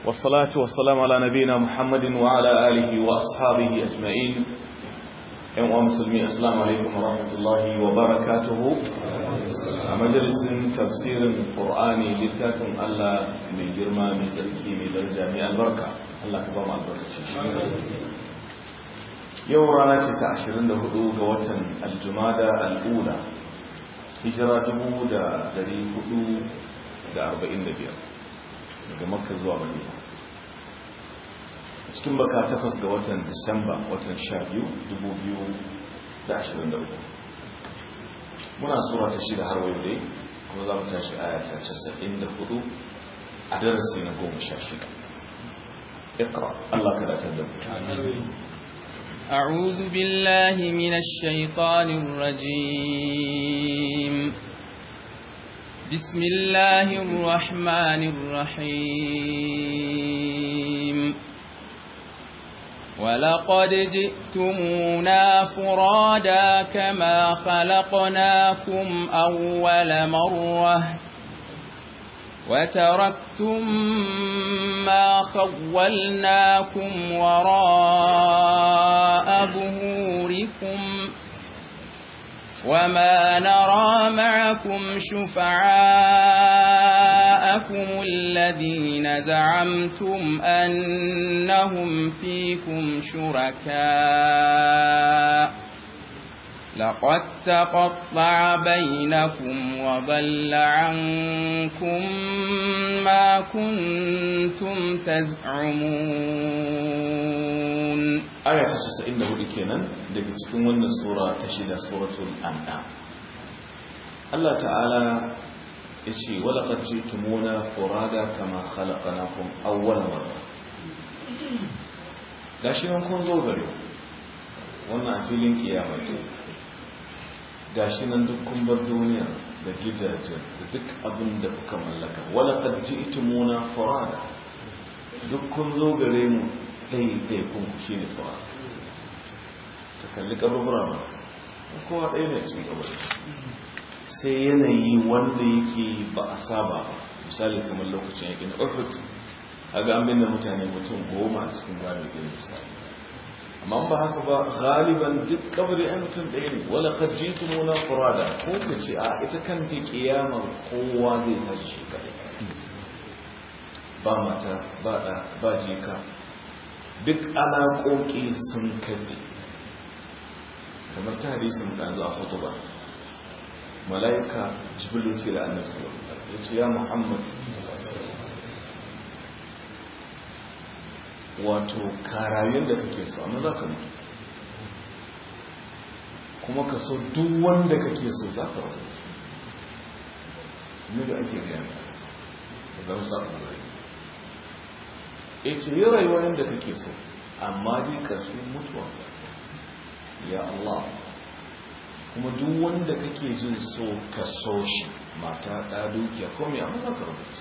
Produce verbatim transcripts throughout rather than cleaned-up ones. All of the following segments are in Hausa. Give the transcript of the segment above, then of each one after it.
والصلاة والسلام على نبينا محمد وعلى آله وأصحابه أجمعين يوم مسلمين السلام عليكم ورحمة الله وبركاته مجلس تفسير القرآن لتاكم ألا من جرما من سلكي من درجة من البركة الله كبام البركة يوم رانا تتعشرين هدو قوة الجمادة الأولى هجرة دبو دا دري هدو دا أربعين دبير daga Makka zuwa Madina cikin baka takwas ga watan Disamba watan sha biyu dubu biyu da ashirin da uku muna sura ta shida har wayo dai kuma za mu tashi aya ta casa'in da hudu a darasi na goma sha shida اقرأ الله كلا تدب أعوذ بالله من الشيطان الرجيم بسم الله الرحمن الرحيم ولقد جئتمونا فرادا كما خلقناكم أول مرة وتركتم ما خولناكم وراء ظهوركم وما نرى معكم شفعاءكم الذين زعمتم أنهم فيكم شركاء لقد تقطع بينكم وضل عنكم ما كنتم تزعمون آية تسعين له لكينا daga cikin wannan sura ta shida suratul an'am Allah ta'ala yace wala qad jitumuna furada kama khalaqnakum awwal marra gashi nan kun zo gare wannan filin kiyama ce gashi nan duk kun bar duniya da gidajen da duk abin da kuka mallaka wala qad jitumuna furada duk kun zo gare mu dai dai kun shine furada ta kalli kaburbura ba kowa ɗaya ne cikin kabari sai yanayi wanda yake ba a saba ba misali kamar lokacin yakin uhud kaga an binne mutane mutum goma a cikin rami ɗin misali amma ba haka ba galiban duk kabari ai mutum ɗaya ne wala qad jitumuna furada ko kace a ita kanta kiyamar kowa zai tashi shi kadai ba mata ba da ba jika duk alaƙoƙi sun katse kamar ta hadisin da zo a khutuba malaika jibril ce da annabi sallallahu alaihi wasallam yace ya muhammad wato karayun da kake so amma zaka mutu kuma ka so duk wanda kake so zaka rabu ne da ake gaya zan sa ku rai yace yi rayuwar da kake so amma dai karshen mutuwarsa ya Allah kuma duk wanda kake jin so ka so shi mata da dukiya ko me amma ka rubuta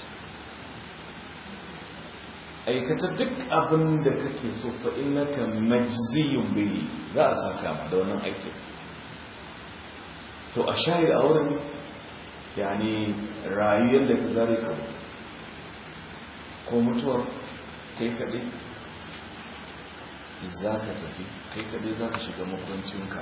aikata duk abin da kake so fa innaka majziyun bihi za a saka ma da wannan aiki to a shahid a wurin yani rayuwar da ka zare ka ko mutuwar kai kadai za ka tafi kai kadai za ka shiga makwancinka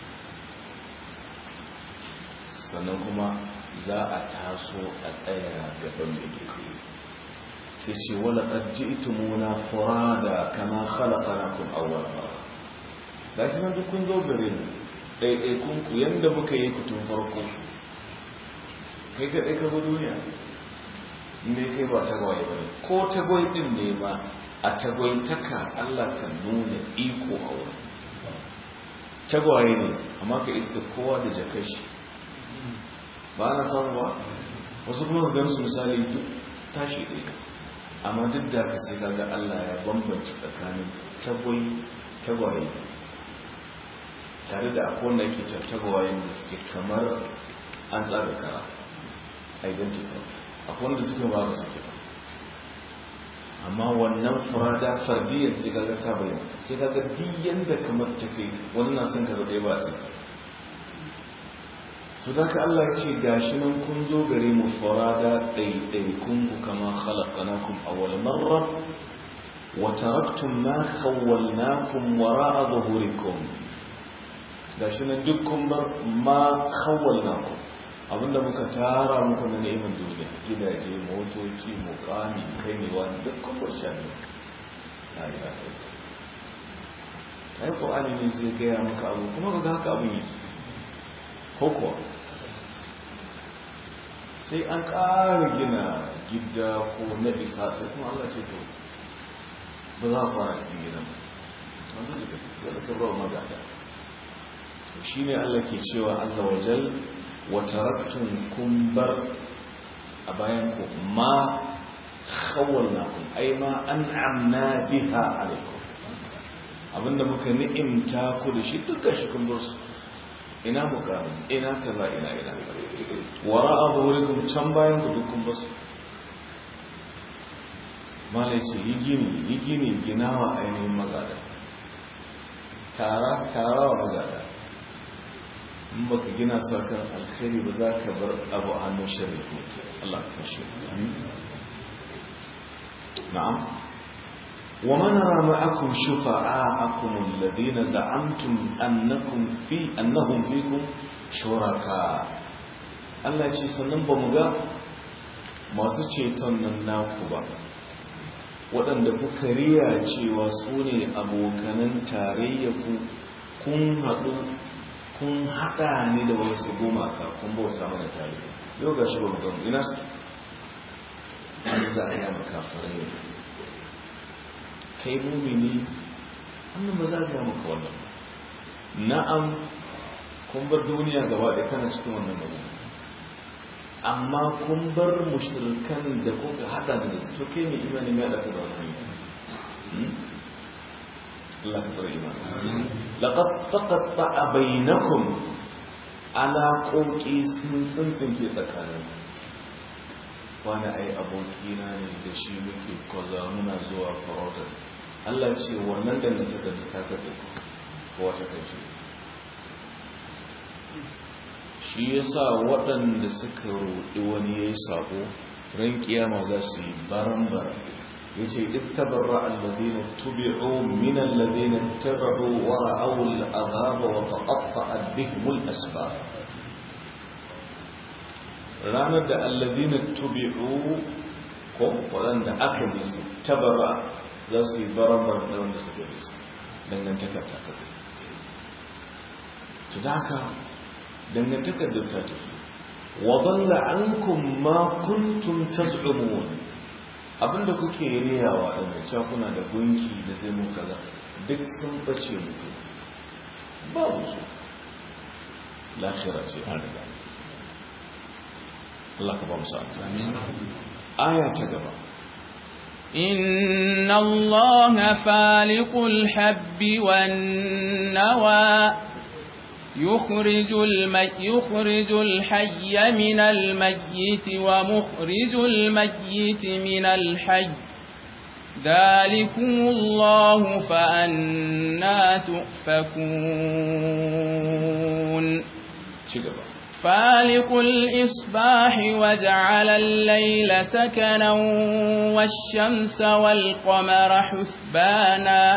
sannan kuma za a taso a tsaya gaban da ke sai ce wala ƙarjitumuna furada kama khalaqnakum awwal marra gashi nan duk kun zo gare ni ɗaiɗaikun ku yanda muka yi ku tun farko kai kadai ka zo duniya ne kai ba tagwaye ba ne ko tagwai din ne ma a tagwaitaka Allah kan nuna iko a wurin tagwaye ne amma ka iska kowa da jakashi ba na samu ba wasu kuma ga su misali duk tashi ɗaya amma duk da ka sai kaga Allah ya bambanci tsakanin tagwai tagwaye tare da akwai wanda yake tagwayen da suke kamar an tsaga kara identical akwai wanda suke ba da suke ba amma wannan furada fardiyar sai kaga ta bayyana sai kaga diyan da kamar take wannan sun kaga dai ba sai to da ka Allah ya ce gashi nan kun zo gare mu farada ɗaiɗaikun ku kama khalaqnakum awwal marra wa taraktum ma khawwalnakum wara'a zuhurikum gashi nan duk kun bar ma khawwalnakum abinda muka tara muku na neman duniya gidaje motoci mukami kai ne wani duk kun bar shi ne ai ai Qur'ani ne zai gaya maka abu kuma ga haka abin yake ko kuwa sai an ƙara gina gida ko na bisa sai kuma Allah ce to ba za a fara cikin gidan wanda da ka tafiya da kabarwa magada to shi ne Allah ke cewa azza wa jal wa taraktun kun bar a bayan ku ma khawwalnakum ay ma an'amna biha alaikum abinda muka ni'imta ku da shi duka shi kun bar su ina mukamin ina kaza ina ina wara'a zuhurikum can bayan ku dukkan basu malai ce yi gini yi gini ginawa ainihin magada tara tara wa magada in baka gina su kan alkhairi ba za ka bar abu a hannun shari'a Allah ka kashe na'am وما نرى معكم شفعاءكم الذين زعمتم أنكم في أنهم فيكم شركاء Allah ce sannan ba mu ga masu ceton nan naku ba waɗanda kuka riya cewa su ne abokanan tarayya ku kun haɗu kun haɗa ne da wasu gumaka kun bauta mana tare yau ga shi ba mu gamu ina su an za a yi makafarai kai mumini annan ba za a gaya maka wannan na'am kun bar duniya gaba ɗaya kana cikin wannan magana amma kun bar mushrikan da kuka hada da su to kai mai imani ya da kuma hanya Allah ka bar imani laqad taqatta'a bainakum ala qawqi sun sun ke tsakanin wani ai abokina ne da shi muke kwaza muna zuwa farautar Allah ce wannan da na taka ta katse ko wata kace shi yasa waɗanda suka roƙi wani yayi sabo ran kiyama za su yi barambar yace ittabarra alladhina tubi'u min alladhina tabi'u wa ra'aw al'adhab wa taqatta'at bihim al-asbab ranar da alladhina tubi'u ko waɗanda aka bi su tabarra za su yi barambar da wanda suka bi su dangantaka ta kaza to da haka dangantakar da ta tafi wa dalla ankum ma kuntum taz'umun abinda kuke riyawa din cewa kuna da gunki da zai mu kaza duk sun bace muku babu su lakhira ce an riga Allah ka ba mu sa'a amin aya ta gaba إن الله فالق الحب والنوى يخرج المي يخرج الحي من الميت ومخرج الميت من الحي ذلكم الله فأنا تؤفكون فالق الإصباح وجعل الليل سكنا والشمس والقمر حسبانا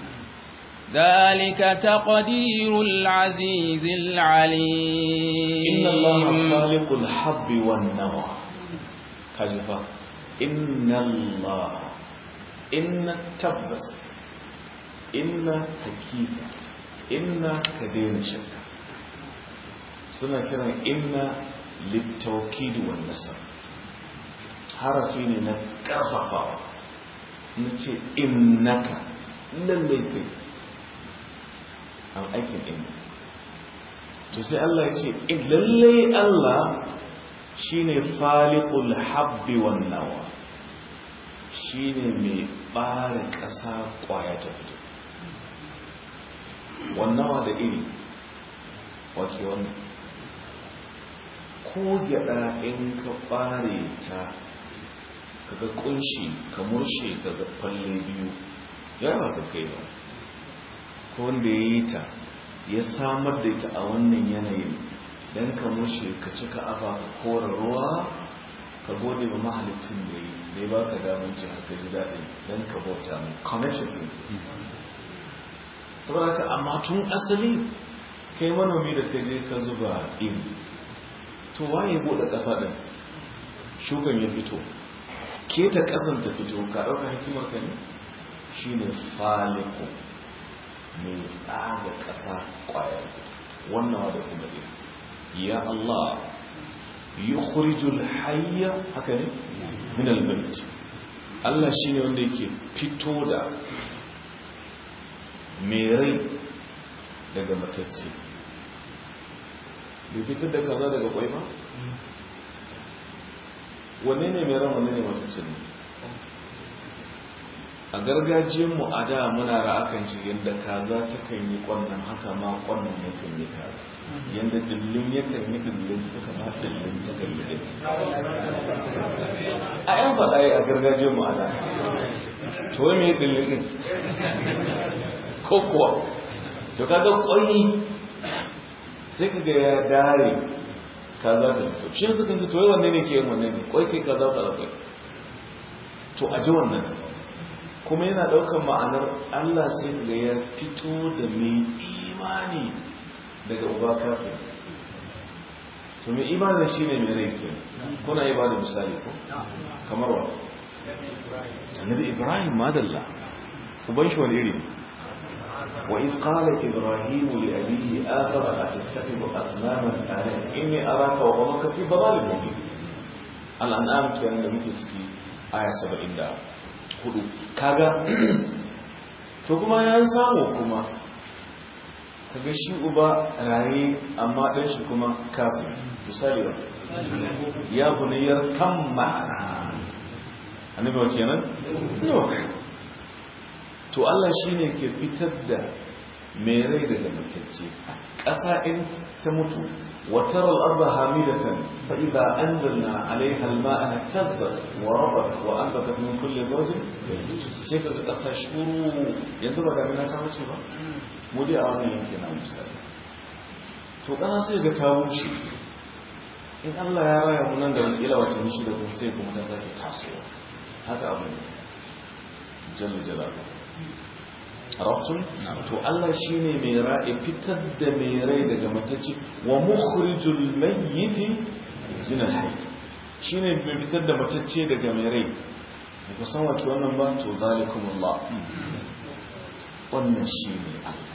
ذلك تقدير العزيز العليم إن الله خالق الحب والنوى خلفا إن الله إن تبس إن حقيقة إن كدين شك سنة كنا إن للتوكيد والنسب حرفين نكرفا نتي إنك لليك an aikin inda to sai Allah ya ce lallai Allah shine faliqul habbi wan nawa shine mai bare ƙasa kwaya ta fito wannan da iri wake wannan ko gyada in ka bare ta kaga kunshi ka murshe kaga falle biyu ya ba ka kai ba wanda ya yi ta ya samar da ita a wannan yanayin dan ka mushe ka cika afa ka kora ruwa ka gode wa mahalicin da yi da ya ba ka damar ci haka ji daɗin dan ka bauta mai connection ɗin saboda ka amma tun asali kai manomi da ka je ka zuba in to waye buɗe ƙasa ɗin shukan ya fito keta ƙasan ta fito ka ɗauka hikimar ka ne shi ne faliko mai tsaga ƙasa ƙwayar wannan wadda kuma ɗin ya Allah yi kurijul hayya haka ne min albayt Allah shi ne wanda yake fito da mai rai daga matacce bai fitar da kaza daga kwai ba wanne ne mai ran wanne ne matacce ne a gargajiyarmu a da muna ra'akan ci yadda kaza ta kan yi kwannan haka ma kwannan ya kan yi kaza yadda dillin ya kan yi dillin ta kama dillin ta kan yi dillin a yan faɗa yi a gargajiyarmu a da to wai mai dillin ɗin ko kuwa to kaga kwai sai kaga ya dare kaza ta fito shi sukan ce to wai wanne ne ke yin wanne ne kwai kai kaza ta kwai to a ji wannan kuma yana ɗaukar ma'anar Allah sai kaga ya fito da mai imani daga uba kafin to mai imani shi ne mai rai ke kuna yi ba da misali ko kamar wa annabi Ibrahim madalla uban shi wani iri وإذ قال إبراهيم لأبيه آخر أتتخذ أصناما آلهة إني أراك وقومك في ضلال مبين الأنعام كان لم تتكي آية سبعين دا hudu kaga to kuma ya samu kuma kaga shi uba raye amma dan shi kuma kafin misali ba ya bunayar kamma annabi wa kenan no to Allah shine ke fitar da mai rai daga matacce ƙasa in ta mutu وترى الأرض هامدة فإذا أنزلنا عليها الماء اهتزت وربت وأنبتت من كل زوج sai kaga ƙasa shuru yanzu ba damina ta wuce ba mu dai a wannan yanki na misali to ƙasa sai ga ta wuce in Allah ya raya mu nan da kila wata mishi da kuma sai kuma ta sake tasowa haka abu ne jalla jalaluhu arabtum to Allah shine mai ra'i fitar da mai rai daga matacce wa mukhrijul mayyit min al-hayy shine mai fitar da matacce daga mai rai ku san wato wannan ba to zalikumullah wannan shine Allah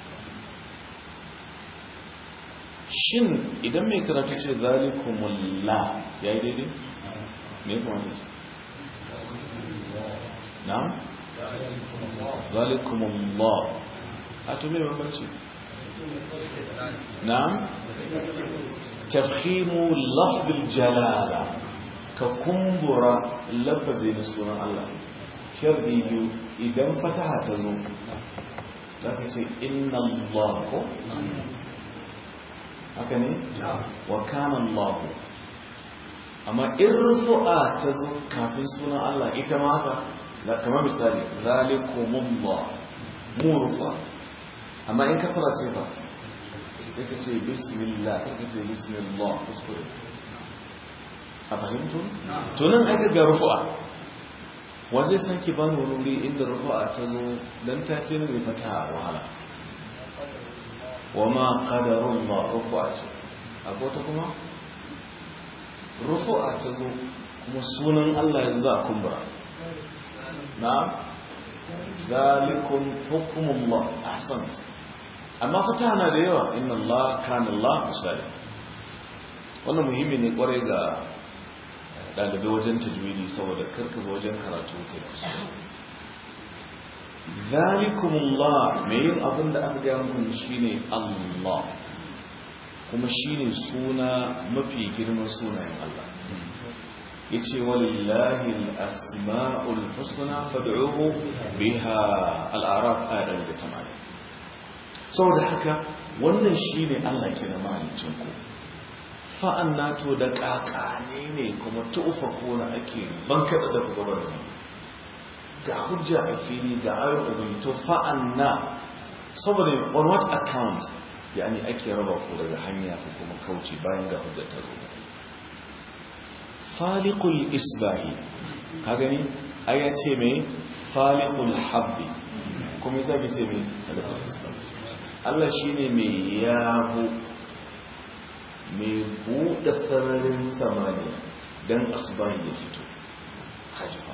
shin idan mai karatu ce zalikumullah yayi daidai me kuma ta ce na'am ذلكم الله أتمنى من بلشي نعم تفخيم لفظ الجلالة ككمبر لفظ نسونا الله شربيه إذا فتحة تزوم تقول إن الله أكني وكان الله أما إرفع تزوم كافي سونا الله إتماكا لا كما مثالي ذلكم الله مرفع أما إن كسرت شيئا سيكتشي بسم الله سيكتشي بسم الله أذكره أفهمتم؟ تنان أكد رفع وزي سنكي بان ونوري إن الرفع تزو لن تأتين لفتحة وحلا وما قدر الله رفع أقوتكما رفع تزو كما سنن الله يجزاء كمبرا نعم ذلكم حكم الله أحسنت أما فتحنا ديوا إن الله كان الله مسالم wannan muhimmi ne kwarai ga ɗalibai wajen tajwidi saboda karka wajen karatu kai zalikumullah mai yin abin da aka gaya muku shine Allah kuma shine suna mafi girman sunayen Allah yace walillahi al-asma'ul husna fad'uhu biha al-a'raf ayat tamanin saboda haka wannan shine Allah ke da mahalicin ku fa annato da kakane ne kuma tufa kona ake bankada da gabar ga hujja a fili ga ayoyin ubangiji to fa anna saboda on what account yani ake raba ku daga hanya ko kuma kauce bayan ga hujja ta zo faliqul isbahi ka gani aya ce me faliqul habbi kuma yasa ke ce me faliqul isbahi Allah shine mai yabo mai buɗe sararin samaniya dan asbahi ya fito hajfa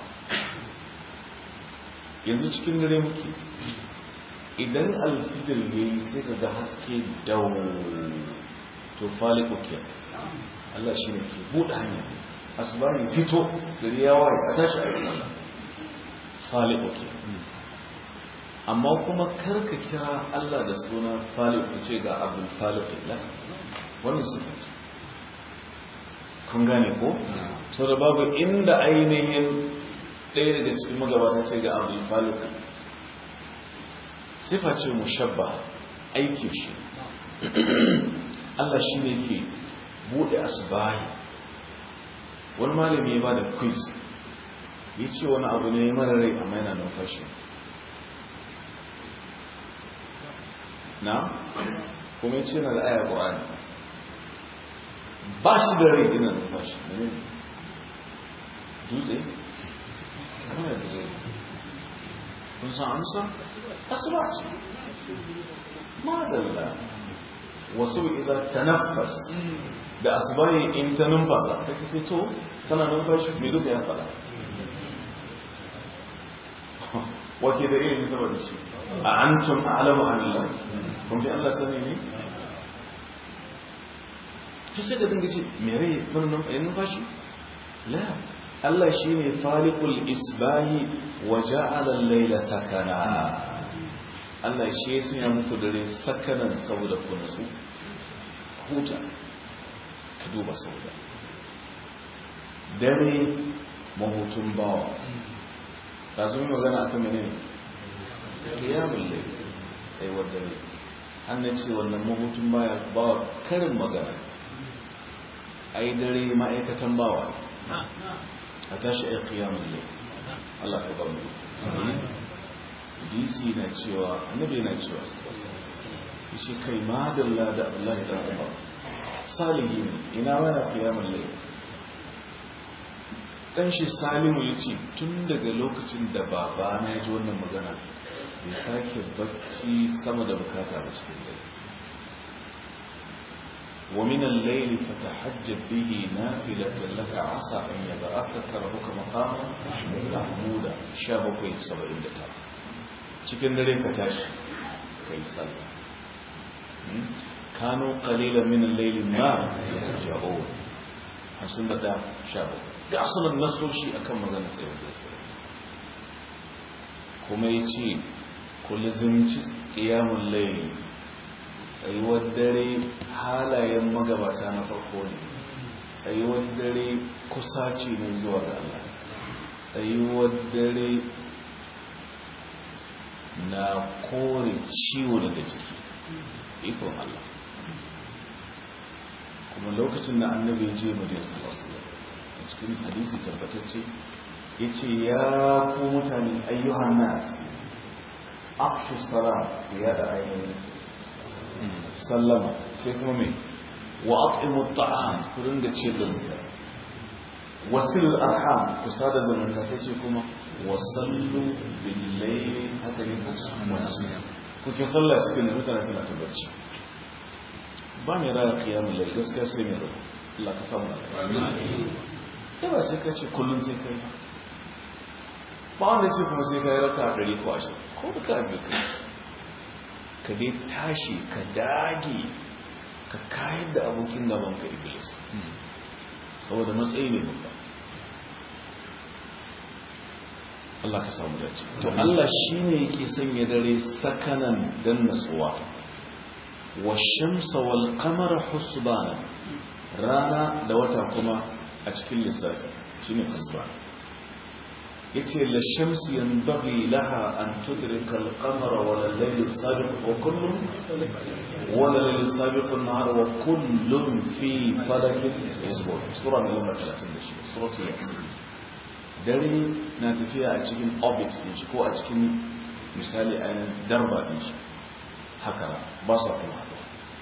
yanzu cikin dare muke idan alfijir ya yi sai ka ga haske dawo to faliku ke Allah shi ne ke buɗe hanya asibari fito gari ya waye a tashi a yi sallah faliku ke amma kuma karka kira Allah da suna faliku ce ga abin faliku la wannan suka ce kun gane ko? sau da babu inda ainihin ɗaya daga cikin magabata ce ga abin faliku sifa ce mushabba aikin shi Allah shi ne ke buɗe asbahi wani malami ya ba da quiz ya ce wani abu ne mara rai amma yana numfashi na kuma ya ce na da aya ƙwa'ani ba shi da rai ina numfashi ne dutse? kama ya dutse kun san amsa? asuba ce madalla wasu idan ta nafas da asubahi in ta numfasa ta kace to tana numfashi mai duka ya fada wake da irin saboda shi a an tun alamu Allah kun fi Allah sani ne? ta sai da dinga ce mere wani numfashi? la Allah shi ne falikul isbahi wa ja'ala al-layla sakana Allah shi ya sanya muku dare sakanan saboda ku nasu huta ka duba saboda dare mahutun bawa ta zo mai magana akan menene qiyamul layl sai wa dare an ce wannan mahutun bawa karin magana ai dare ma'aikatan bawa a tashi a kiyamun ne Allah ka bar mu D C na cewa annabi na cewa shi kai madalla da Allah da Umar salihi ina mana kiyamun ne dan shi Salimu yace tun daga lokacin da baba na ji wannan magana bai sake bacci sama da bukata ba cikin dare ومن الليل فتحجب به نافلة لك عسى أن يبعثك ربك مقاما محمودا شابكي سبعين دتا cikin dare ka tashi kai sallah kanu qalilan min al-layli ma yahjaun hamsin da shabu ga asalin nasoshi akan magana sai da sai kuma yace kullu zimci qiyamul layli tsayuwar dare halayen magabata na farko ne tsayuwar dare kusaci ne zuwa ga Allah tsayuwar dare na kore ciwo daga jiki ikon Allah kuma lokacin da annabi ya je madina sallallahu alaihi wasallam cikin hadisi tabbatacce yace ya ku mutane ayyuhan nas afshu salam ya da ayyuhan sallama sai kuma mai wa at'imu at'am ku ringa ciyar da mutane wasilul arham ku sada zumunta sai ce kuma wasallu bil layli haka ne ku ku ke sallah cikin mutane suna tabbaci ba mai raya qiyamul layl gaskiya sai mai rubu Allah ka samu alƙawari kai ba sai ka ce kullun sai kai ba wanda ce kuma sai kai raka ɗari ko ashirin ko da ka abi kai ka dai tashi ka dage ka kayar da abokin gaban ka iblis saboda matsayi ne babba Allah ka samu dace to Allah shine yake sanya dare sakanan dan natsuwa washamsa wal qamara husbana rana da wata kuma a cikin lissafi shine husbana yace la shamsi yanbaghi laha an tudrika al qamara wal layl sabiq wa kullun wal layl sabiq an nahar wa kullun fi falakin yasbur sura number thirty da shi suratu yasin dare na tafiya a cikin orbit din shi ko a cikin misali ainihin darba din shi haka ba sa kuma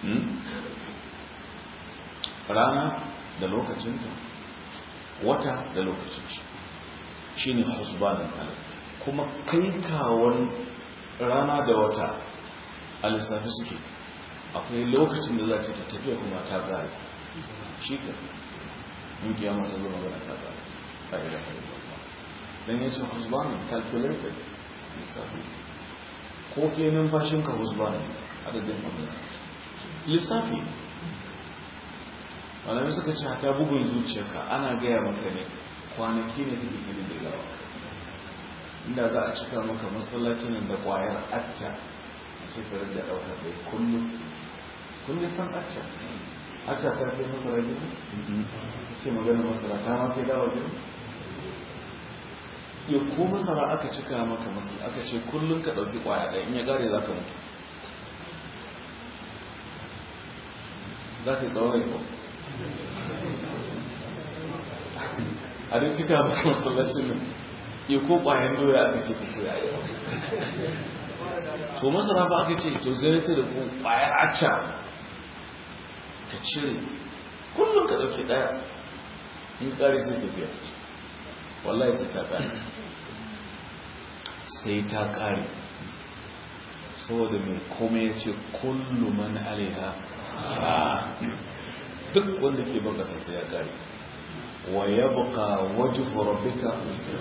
rana da lokacinta wata da lokacin shi shi ne husbanin Allah kuma kai kawon rana da wata a lissafi suke akwai lokacin da za ta tafiya kuma ta gari shi ka in kiyama ta zo magana ta gari ta ila ta ila don yace husbanin calculated lissafi ko ke numfashinka husbanin adadin magana lissafi malamai suka ce hata bugun zuciyarka ana gaya maka ne kwanaki ne kake gini da yawa inda za a cika maka masallacin da kwayar acca a shekarar da ɗaukar da kullum kun yi san acca acca ta fi masara gini ke magana masara ta ma ke dawa gini ya ko masara aka cika maka masara aka ce kullum ka ɗauki kwaya ɗaya in ya gare za ka mutu za ka yi tsawon rai a duk cika maka masallacin nan ya ko ƙwayan doya aka ce ka ce a yi so masara ba aka ce to zai ta da ƙwayar acca ka cire kullum ka ɗauki ɗaya in ƙari sai tafiya wallahi sai ta ƙari sai ta ƙari saboda mai kome ya ce kullum man alaiha duk wanda ke baka sai ya ƙari wa yabqa wajhu rabbika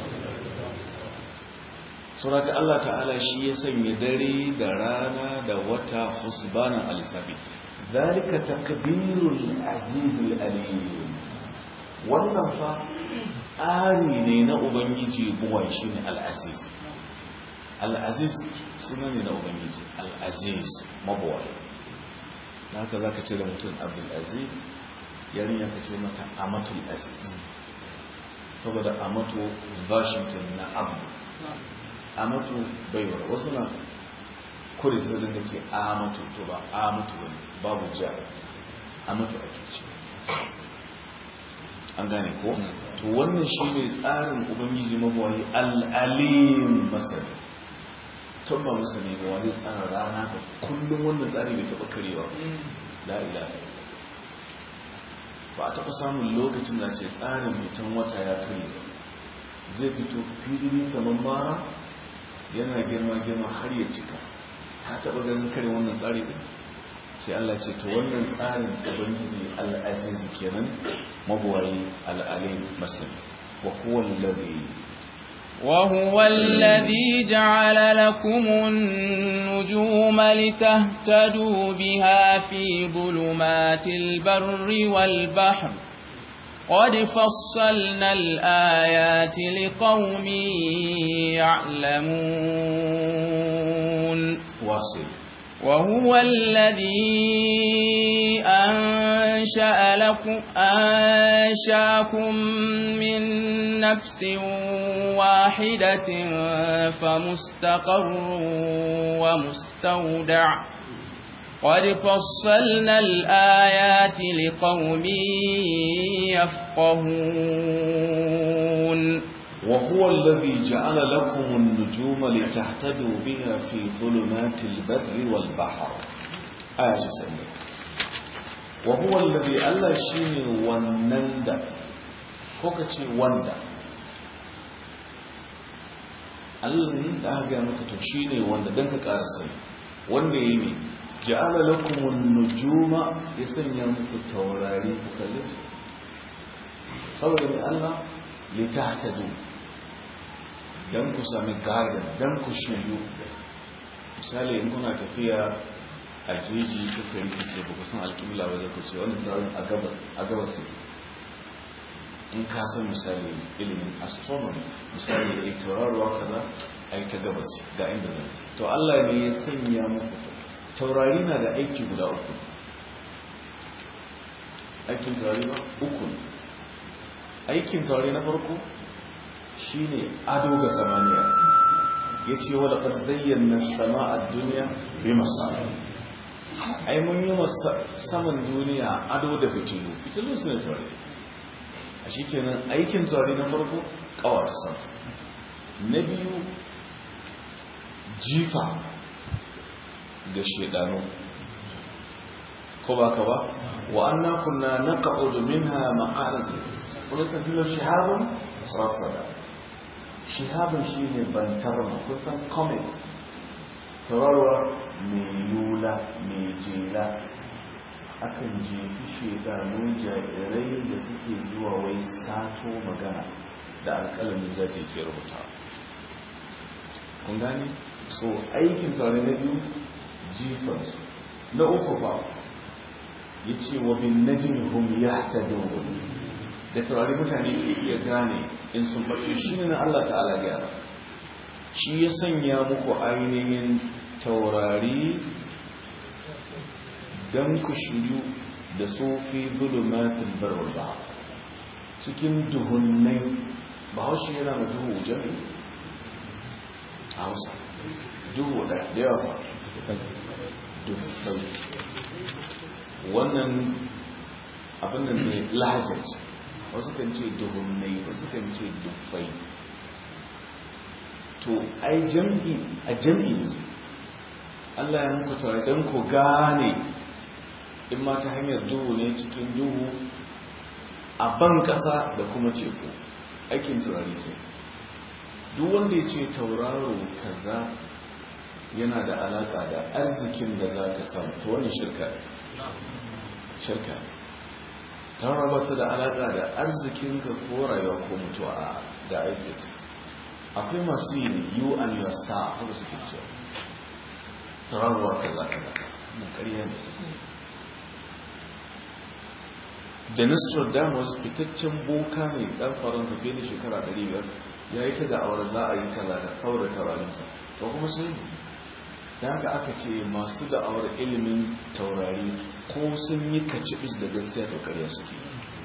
suraka Allah ta'ala shi ya sanya dare da rana da wata husbanan al-sabi zalika takbirul azizul alim wannan fa tsari ne na ubangiji buwai shine al-aziz al-aziz suna ne na ubangiji al-aziz mabuwai haka zaka ce da mutum abdul aziz yarinya ka ce mata amatul aziz saboda amatu washington na abu amatu baiwar wasu na kuri sai dinga ce amatu to ba amatu wani babu ja amatu ake ce an gane ko to wannan shi ne tsarin ubangiji mabuwayi al'alim masani tun ba masani ba wani tsarin rana ga kullum wannan tsari bai taɓa karewa la ilaha ba a taɓa samun lokacin da ce tsarin mutum wata ya kare zai fito fili kamar mara yana girma-girma har ya cika ka taɓa ganin kare wannan tsari ɗin sai Allah ce ta wannan tsarin ubangiji al'azizi kenan mabuwayi al'alim masani wa huwa alladhi وهو الذي جعل لكم النجوم لتهتدوا بها في ظلمات البر والبحر قد فصلنا الآيات لقوم يعلمون واصل وهو الذي أنشأ لكم أنشأكم من نفس واحدة فمستقر ومستودع قد فصلنا الآيات لقوم يفقهون وهو الذي جعل لكم النجوم لتهتدوا بها في ظلمات البر والبحر آية سنة وهو الذي ألا شيني ونند كوكتي وند ألا أهجى مكتو شيني وند دنك كارسل وند يمي جعل لكم النجوم يسن يمك التوراري كتلف صور من الله لتهتدوا don ku sami gadon don ku shiryu misali in kuna tafiya a jeji kuka rikice ba ku san alƙibla ba zai ku ce wani taron a gabas in ka san misali ilimin astronomy misali ya yi taurarwa kaza a yi ta gabas ga inda zai to Allah ne ya sanya muku taurari na da aiki guda uku aikin taurari ba uku aikin taurari na farko shi ne ado ga samaniya ya ce wadda ƙarzayyar na sama a duniya bai masu ai mun yi saman duniya ado da fitilu fitilu su ne tuwari a shi kenan aikin tuwari na farko ƙawata sama na biyu jifa ga shedanu ko ba ka ba wa anna kunna naq'udu minha maq'id kullu tadillu shihabun rasada shihabun shine bantar mu kusan comet tawarwa mai yula mai jela akan jefi shedanun jairai da suke zuwa wai sato magana da alƙalamin zace ke rubuta kun gane so aikin tare na biyu jifansu na uku ba ya ce wa bin najin hum ya ta dogon da turare mutane ke iya gane in sun faɗi shi ne na Allah ta'ala gyara shi ya sanya muku ainihin taurari don ku shiryu da sofi zulumatin barwar ba cikin duhunnai ba haushi yana da duhu jami a hausa duhu da yawa dufai wannan abin da ne lahajar wasu kan ce duhunnai wasu kan ce dufai to ai jam'i a jam'i ne Allah ya muku tare don ku gane in ma ta hanyar duhu ne cikin duhu a ban ƙasa da kuma teku aikin turare ke duk wanda ya ce tauraro kaza yana da alaƙa da arzikin da za ka samu ta wani shirka shirka tauraro ta da alaƙa da arzikinka ko rayuwa ko mutuwa a ga aikinsa akwai masu yin you and your star haka suke cewa tauraro kaza kaza mun ƙarya ne da Nostradamus fitaccen boka ne dan faransa fiye da shekara ɗari biyar ya yi ta da'awar za a yi kaza da saboda taurarinsa ba kuma sai da haka aka ce masu da'awar ilimin taurari ko sun yi kacibis da gaskiya da ƙarya suke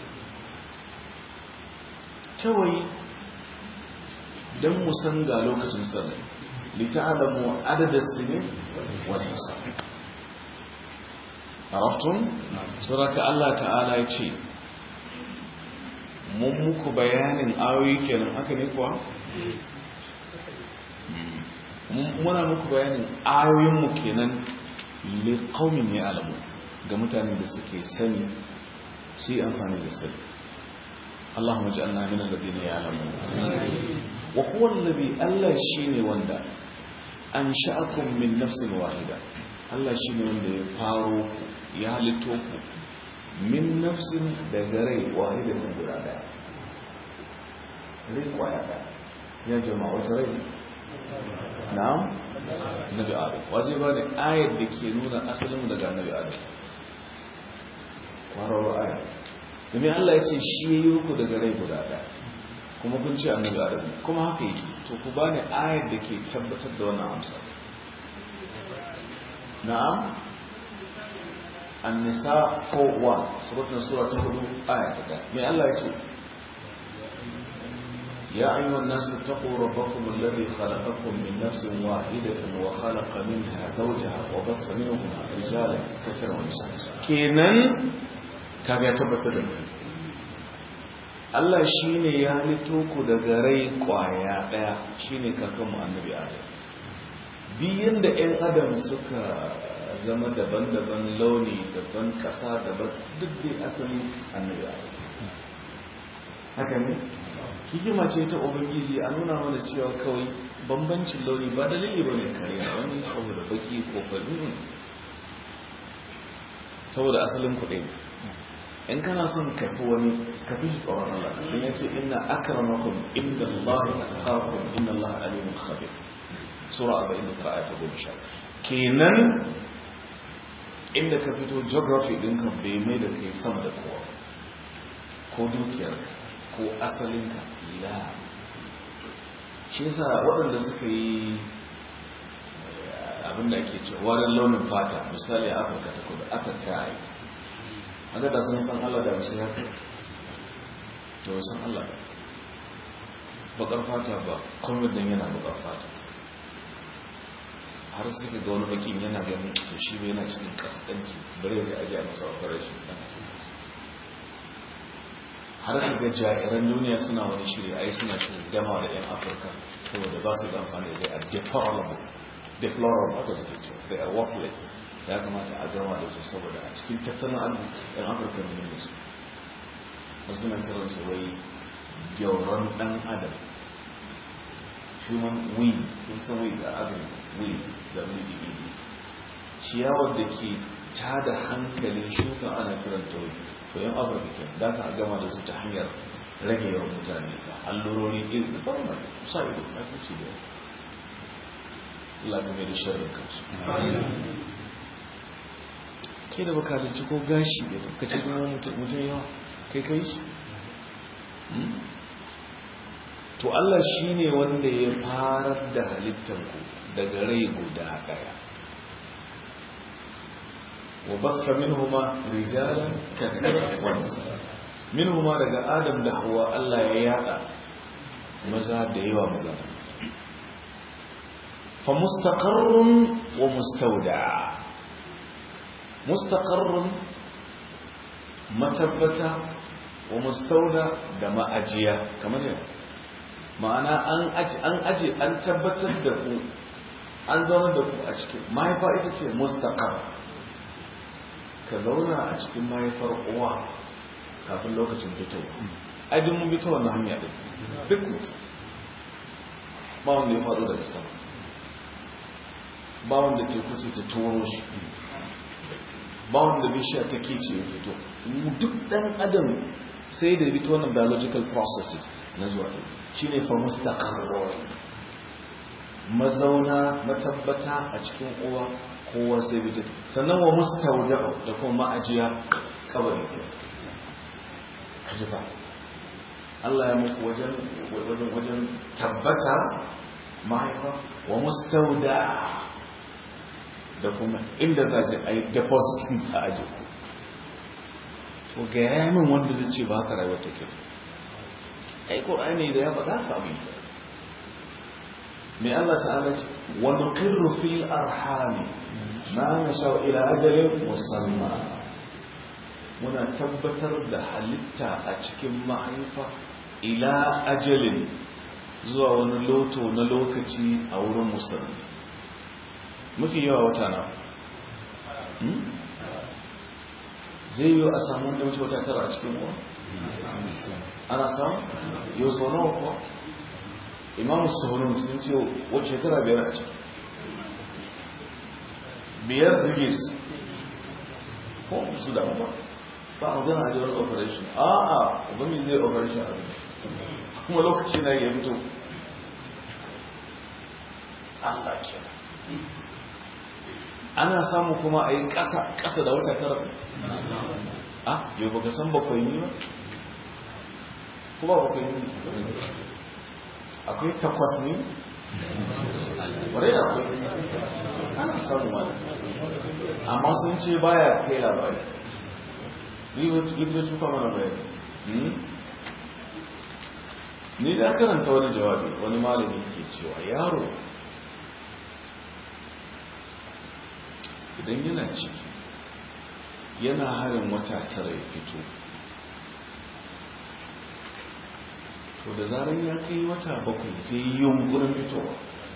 kawai don musan ga lokacin sallah lita'alamu adadin sinin wani sa عرفتم سورة الله تعالى يتي mun muku bayanin ayoyi kenan haka ne kuwa muna muku bayanin ayoyinmu kenan liqaumin ya'lamu ga mutanen da suke sani su yi amfani da sani Allahumma ij'alna min alladhina ya'lamun wa huwa alladhi alla shine wanda ansha'akum min nafsin wahida Allah shine wanda ya faro ku ya halitto ku min nafsin daga rai wahidatin guda daya rai kwaya daya ya jama'a wata rai na'am nabi adam waje ba ne ayar da ke nuna asalin daga nabi adam kwararwa ayar domin Allah ya ce shi ya yi ku daga rai guda daya kuma kun ce annabi adam kuma haka yake to ku ba ne ayar da ke tabbatar da wannan amsa na'am النساء فوق واحد سورة سورة هدو آية من الله يقول يا أيها الناس اتقوا ربكم الذي خلقكم من نفس واحدة وخلق منها زوجها وبث منهما رجالا كثيرا ونساء كينان كان يتبتد Allah shi ne ya halitto ku daga rai kwaya ɗaya shi ne kakanmu annabi Adam. Duk yadda ‘yan Adam suka zama daban-daban launi daban ƙasa daban duk dai asali annabi Adam. Haka ne? Hikima ce ta Ubangiji a nuna mana cewa kawai bambancin launi ba dalili ba ne kare na wani saboda baki ko fari saboda asalin kuɗi. In kana son kafi wani kafi shi tsoron Allah don ya ce inna akramakum inda Allah atqakum inna Allah alimun khabir sura arba'in da tara ayata goma sha kenan inda ka fito geography ɗinka bai mai da kai sama da kowa ko dukiyarka ko asalinka la shi yasa waɗanda suka yi abinda ake ce warin launin fata misali a afirka ta kudu apartheid haka da sun san Allah da musu ya kai to san Allah bakar fata ba kuma dan yana bakar fata har suka ga wani bakin yana ganin to shi bai yana cikin kaskanci bare zai aje masa operation dan har su ga jairan duniya suna wani shiri ai suna shirin dama da yan Afirka saboda ba su da amfani da a deplorable deplorable haka suke ce they are worthless ya kamata a gama da su saboda a cikin tattalin arziki yan afirka ne ne su wasu na kiransu wai gyauron dan adam human weed kun san weed da agri weed da weed ciyawar da ke tada hankalin shuka ana kiranta weed to yan afirka ke da ka gama da su ta hanyar rage yawan mutane ta allurori iri da farma sa ido na fice da Allah game da sharrin kansu kai da baka da ko gashi da ka ce kuma mutum yawa kai kai shi to Allah shi ne wanda ya farar da halittanku daga rai guda daya wa baffa minhuma rijalan kathiran wa nisaa minhuma daga Adam da Hawwa Allah ya yada maza da yawa maza fa mustaqarrun wa mustawda mustaqarrun matabbata wa mustawda da ma'ajiya kamar yau ma'ana an aji an aji an tabbatar da ku an zauna da ku a cikin mahaifa ita ce mustaqar ka zauna a cikin mahaifar uwa kafin lokacin fitowa ai duk mun bi ta wannan hanya din duk mutum ba wanda ya faɗo daga sama ba wanda teku ce ta turo shi ba wanda bishiya ta kece ya fito duk ɗan adam sai da bi ta wannan biological processes na zuwa ɗin shi ne fa mustaqarrun mazauna matabbata a cikin uwa kowa sai bi ta sannan wa mustawda da kuma ma'ajiya kabari kajifa Allah ya muku wajen wajen wajen tabbata mahaifa wa mustawda da kuma inda za ji a yi depositin a aji to ga yamin wanda zai ce ba ka rayuwar take ai ƙorani da ya faɗa ka abin mai Allah ta'ala ce wa nuqirru fil arhami ma nasha ila ajalin musamma muna tabbatar da halitta a cikin mahaifa ila ajalin zuwa wani loto na lokaci a wurin musamman mafi yawa wata na zai yi a samu wanda wuce wata tara a cikin uwa ana samu yau sau nawa kuwa imamu saurin sun ce wata shekara biyar a ciki biyar rigis ko su damu ba ba a gana a jiran operation a a ubangin zai operation a kuma lokaci na ya fito Allah ke ana samu kuma a yi ƙasa da wata tara a yau baka san bakwai ne ba kuma bakwai ne akwai takwas ne wadai da akwai ana samu wani amma sun ce baya kai labari libya cuta mana bayani ni da karanta wani jawabi wani malami ke cewa yaro idan yana ciki yana harin wata tara ya fito to da zarar ya kai wata bakwai zai yi yunkurin fitowa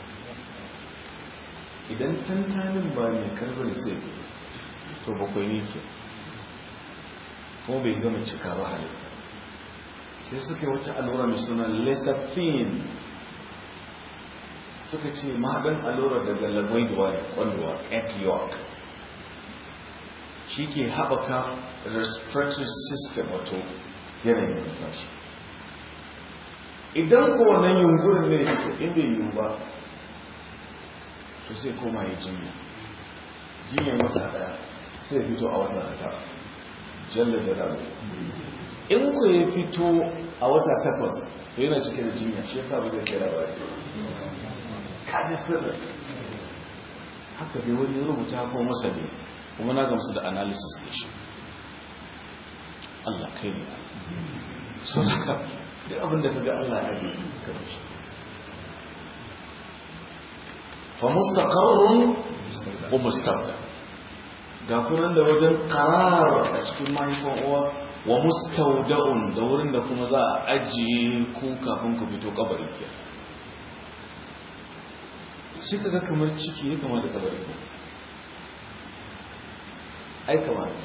idan tantanin ba mai karbar sai to bakwai ne ke kuma bai gama cika ba halitta sai suka yi wata allura mai suna lecithin suka ce mahaɗin allura daga lagwaiduwa ne kwallowa egg yolk shi ke haɓaka respiratory system wato yanayin numfashi idan ko wannan yungurin ne ya fito in bai yiwu ba to sai koma ya jinya jinyar wata ɗaya sai fito a wata na tara jalla da rabu in ku ya fito a wata takwas to yana cike da jinya shi yasa ba zai kai labari kaji sirri haka dai wani rubuta ko masa ne kuma na gamsu da analysis da shi Allah kai ne so haka duk abinda kaga Allah ya yi ka shi fa mustaqarrun wa mustaqbal ga kunan da wajen qarar a cikin mahaifin uwa wa mustawda'un da wurin da kuma za a ajiye ku kafin ku fito kabari ke shi kaga kamar ciki ya kama da kabari ko ai kamar da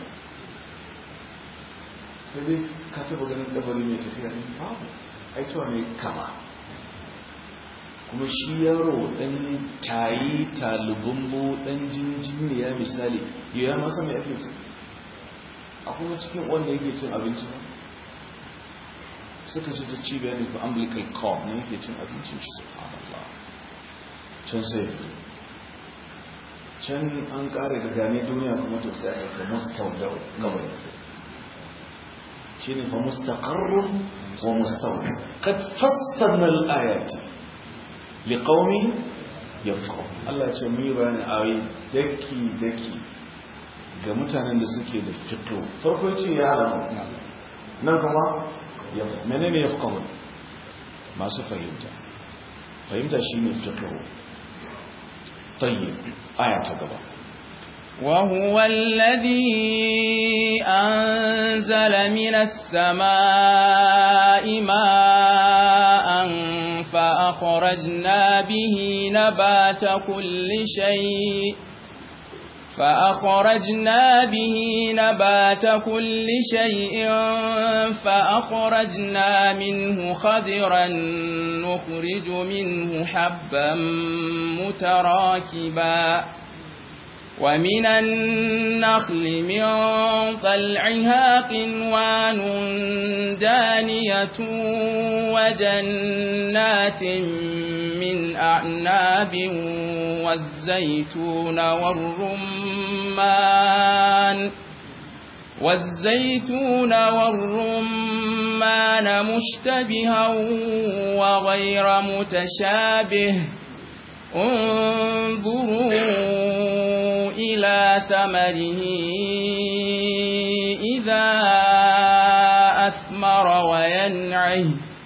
sai dai ka taba ganin kabari mai tafiya ne babu ai cewa ne kama kuma shi yaro dan tayi talibumbu dan jinjin ya misali ya masa mai ake ce akwai cikin wanda yake cin abinci ba suka ce ta cibiya ne ko umbilical cord ne yake cin abincin shi subhanallah can sai can an kare da gane duniya kuma to sai aka mustawda kawai shine fa mustaqarrun wa mustawda qad fassalna al-ayati liqaumin yafqahun Allah ce mu yi bayani ayi daki daki ga mutanen da suke da fiqh farko ce ya alamu nan kuma menene yafqahun masu fahimta fahimta shine fiqh طيب آية تقبل وهو الذي أنزل من السماء ماء فأخرجنا به نبات كل شيء فأخرجنا به نبات كل شيء فأخرجنا منه خضرا نخرج منه حبا متراكبا ومن النخل من طلعها قنوان دانية وجنات من أعناب والزيتون والرمان والزيتون والرمان مشتبها وغير متشابه انظروا إلى ثمره إذا أثمر وينعه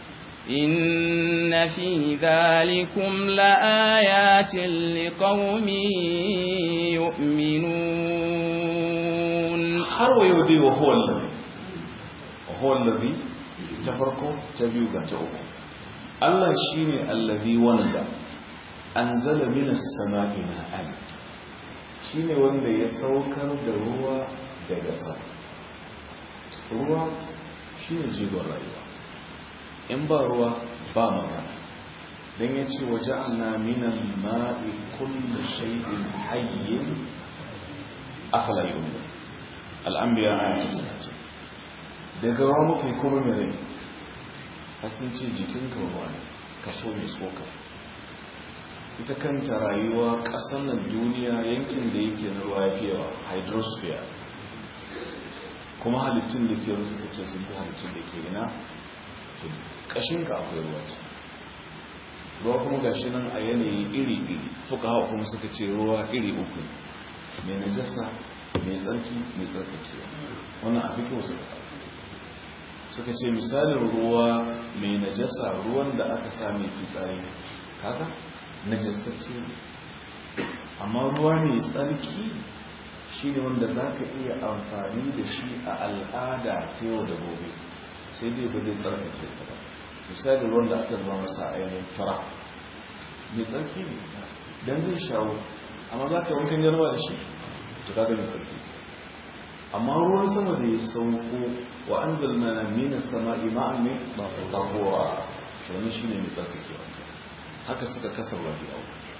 إن في ذلكم لآيات لقوم يؤمنون حروا يودي وهو الذي وهو الذي تفرقوا تبيوغا تأوكم الله شيني الذي ولد أنزل من السماء ماء shine wanda ya saukar da ruwa daga sama ruwa shine jigon rayuwa in ba ruwa ba magana dan yace waja'alna minal ma'i kullu shay'in hayyin afala yu'minun al-anbiya ayat talatin daga ruwa muke kuma mai rai kasance jikinka ruwa ne kaso mai tsoka ita kanta rayuwa ƙasar nan duniya yankin da yake na ruwa ya fi yawa hydrosphere kuma halittun da ke rusu kace sun fi halittun da ke ina ƙashinka akwai ruwa ce ruwa kuma gashi nan a yanayi iri-iri fuka hawa kuma suka ce ruwa iri uku mai najasa mai tsarki mai tsarkakewa wannan abin kyau suka sa suka ce misalin ruwa mai najasa ruwan da aka sa mai fitsari kaga najastacce amma ruwa mai tsarki shi ne wanda za ka iya amfani da shi a al'ada ta yau da gobe sai dai ba zai tsarkake ka ba misali ruwan da aka zama masa ainihin fara mai tsarki ne don zai shawo amma za ka wankan yarwa da shi to kaga mai tsarki amma ruwan sama da ya sauko wa an zalmana mina sama'i ma'an ne ba tahura to wani shi ne mai tsarkake wankan haka suka kasa rabi'u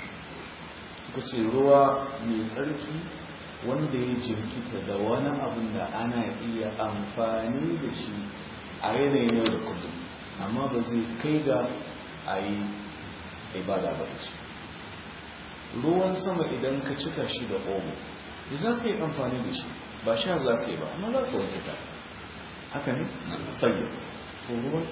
suka ce ruwa mai tsarki wanda ya jirkita da wani abin da ana iya amfani da shi a yanayin yau da kullum amma ba zai kai ga a yi ibada ba da shi ruwan sama idan ka cika shi da omo da za ka yi amfani da shi ba sha za ka yi ba amma za ka wanke ta haka ne? tsaye to ruwan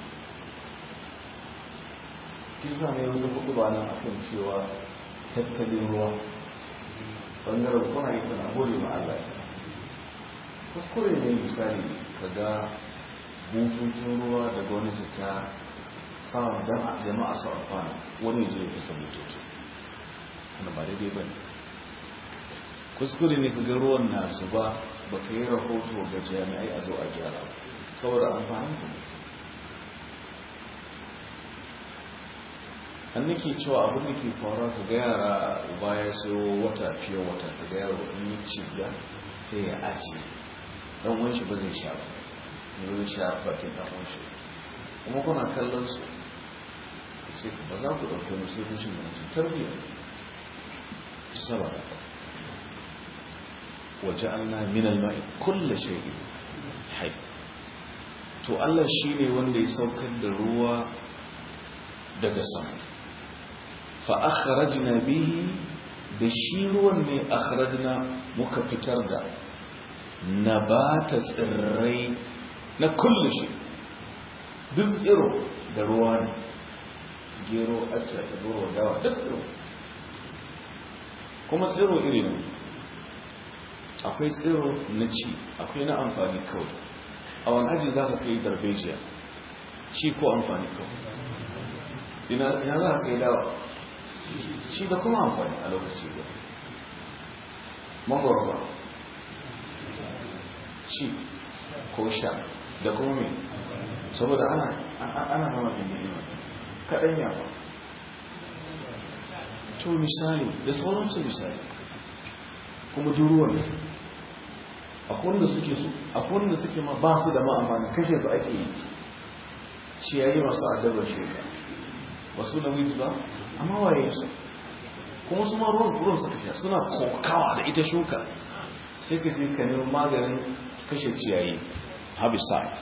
kisa ne wani hudu ba nan akan cewa tattalin ruwa bangaren kuna yi kana gode ma Allah kuskure ne misali ka ga bututun ruwa da gwamnati ta samun don jama'a su amfani wani je ya fi sabutoci wanda ba daidai ba ne kuskure ne ka ga ruwan na zuba ba ka yi rahoto ga jami'ai a zo a gyara saboda amfanin ku an nake cewa abin da ke faruwa ka ga yara baya sayo wata fiye wata ka ga yaro in yi cizga sai ya aji dan wani shi ba zai sha ba ne zai sha bakin dan wani shi kuma kuna kallon su ce ba za ku ɗauke mu sai kun shi mutum tarbiyya saboda waje Allah min al-ma'i kullu shay'in hayy to Allah shine wanda ya saukar da ruwa daga sama fa akhrajna bihi da shi ruwan ne akhrajna muka fitar da nabata tsirrai na kullu shi duk tsiro da ruwa ne gero acca da goro dawa duk tsiro kuma tsiro iri ne akwai tsiro na ci akwai na amfani kawai a wani aji za ka kai darbejiya ci ko amfani kawai ina za ka kai dawa ci da kuma amfani a lokaci ba mangoro ba ci ko sha da kuma mai saboda ana ana hama ɗin kaɗan yawa to misali da sauransu misali kuma duruwan akwai wanda suke su akwai wanda suke ma ba su da ma'amfani kashe su ake yi ciyayi masu addabar sheka ba su da wiji ba amma waye su kuma su ma ruwan ruwan suka sha suna kokawa da ita shuka sai ka je ka nemi maganin kashe ciyayi herbicide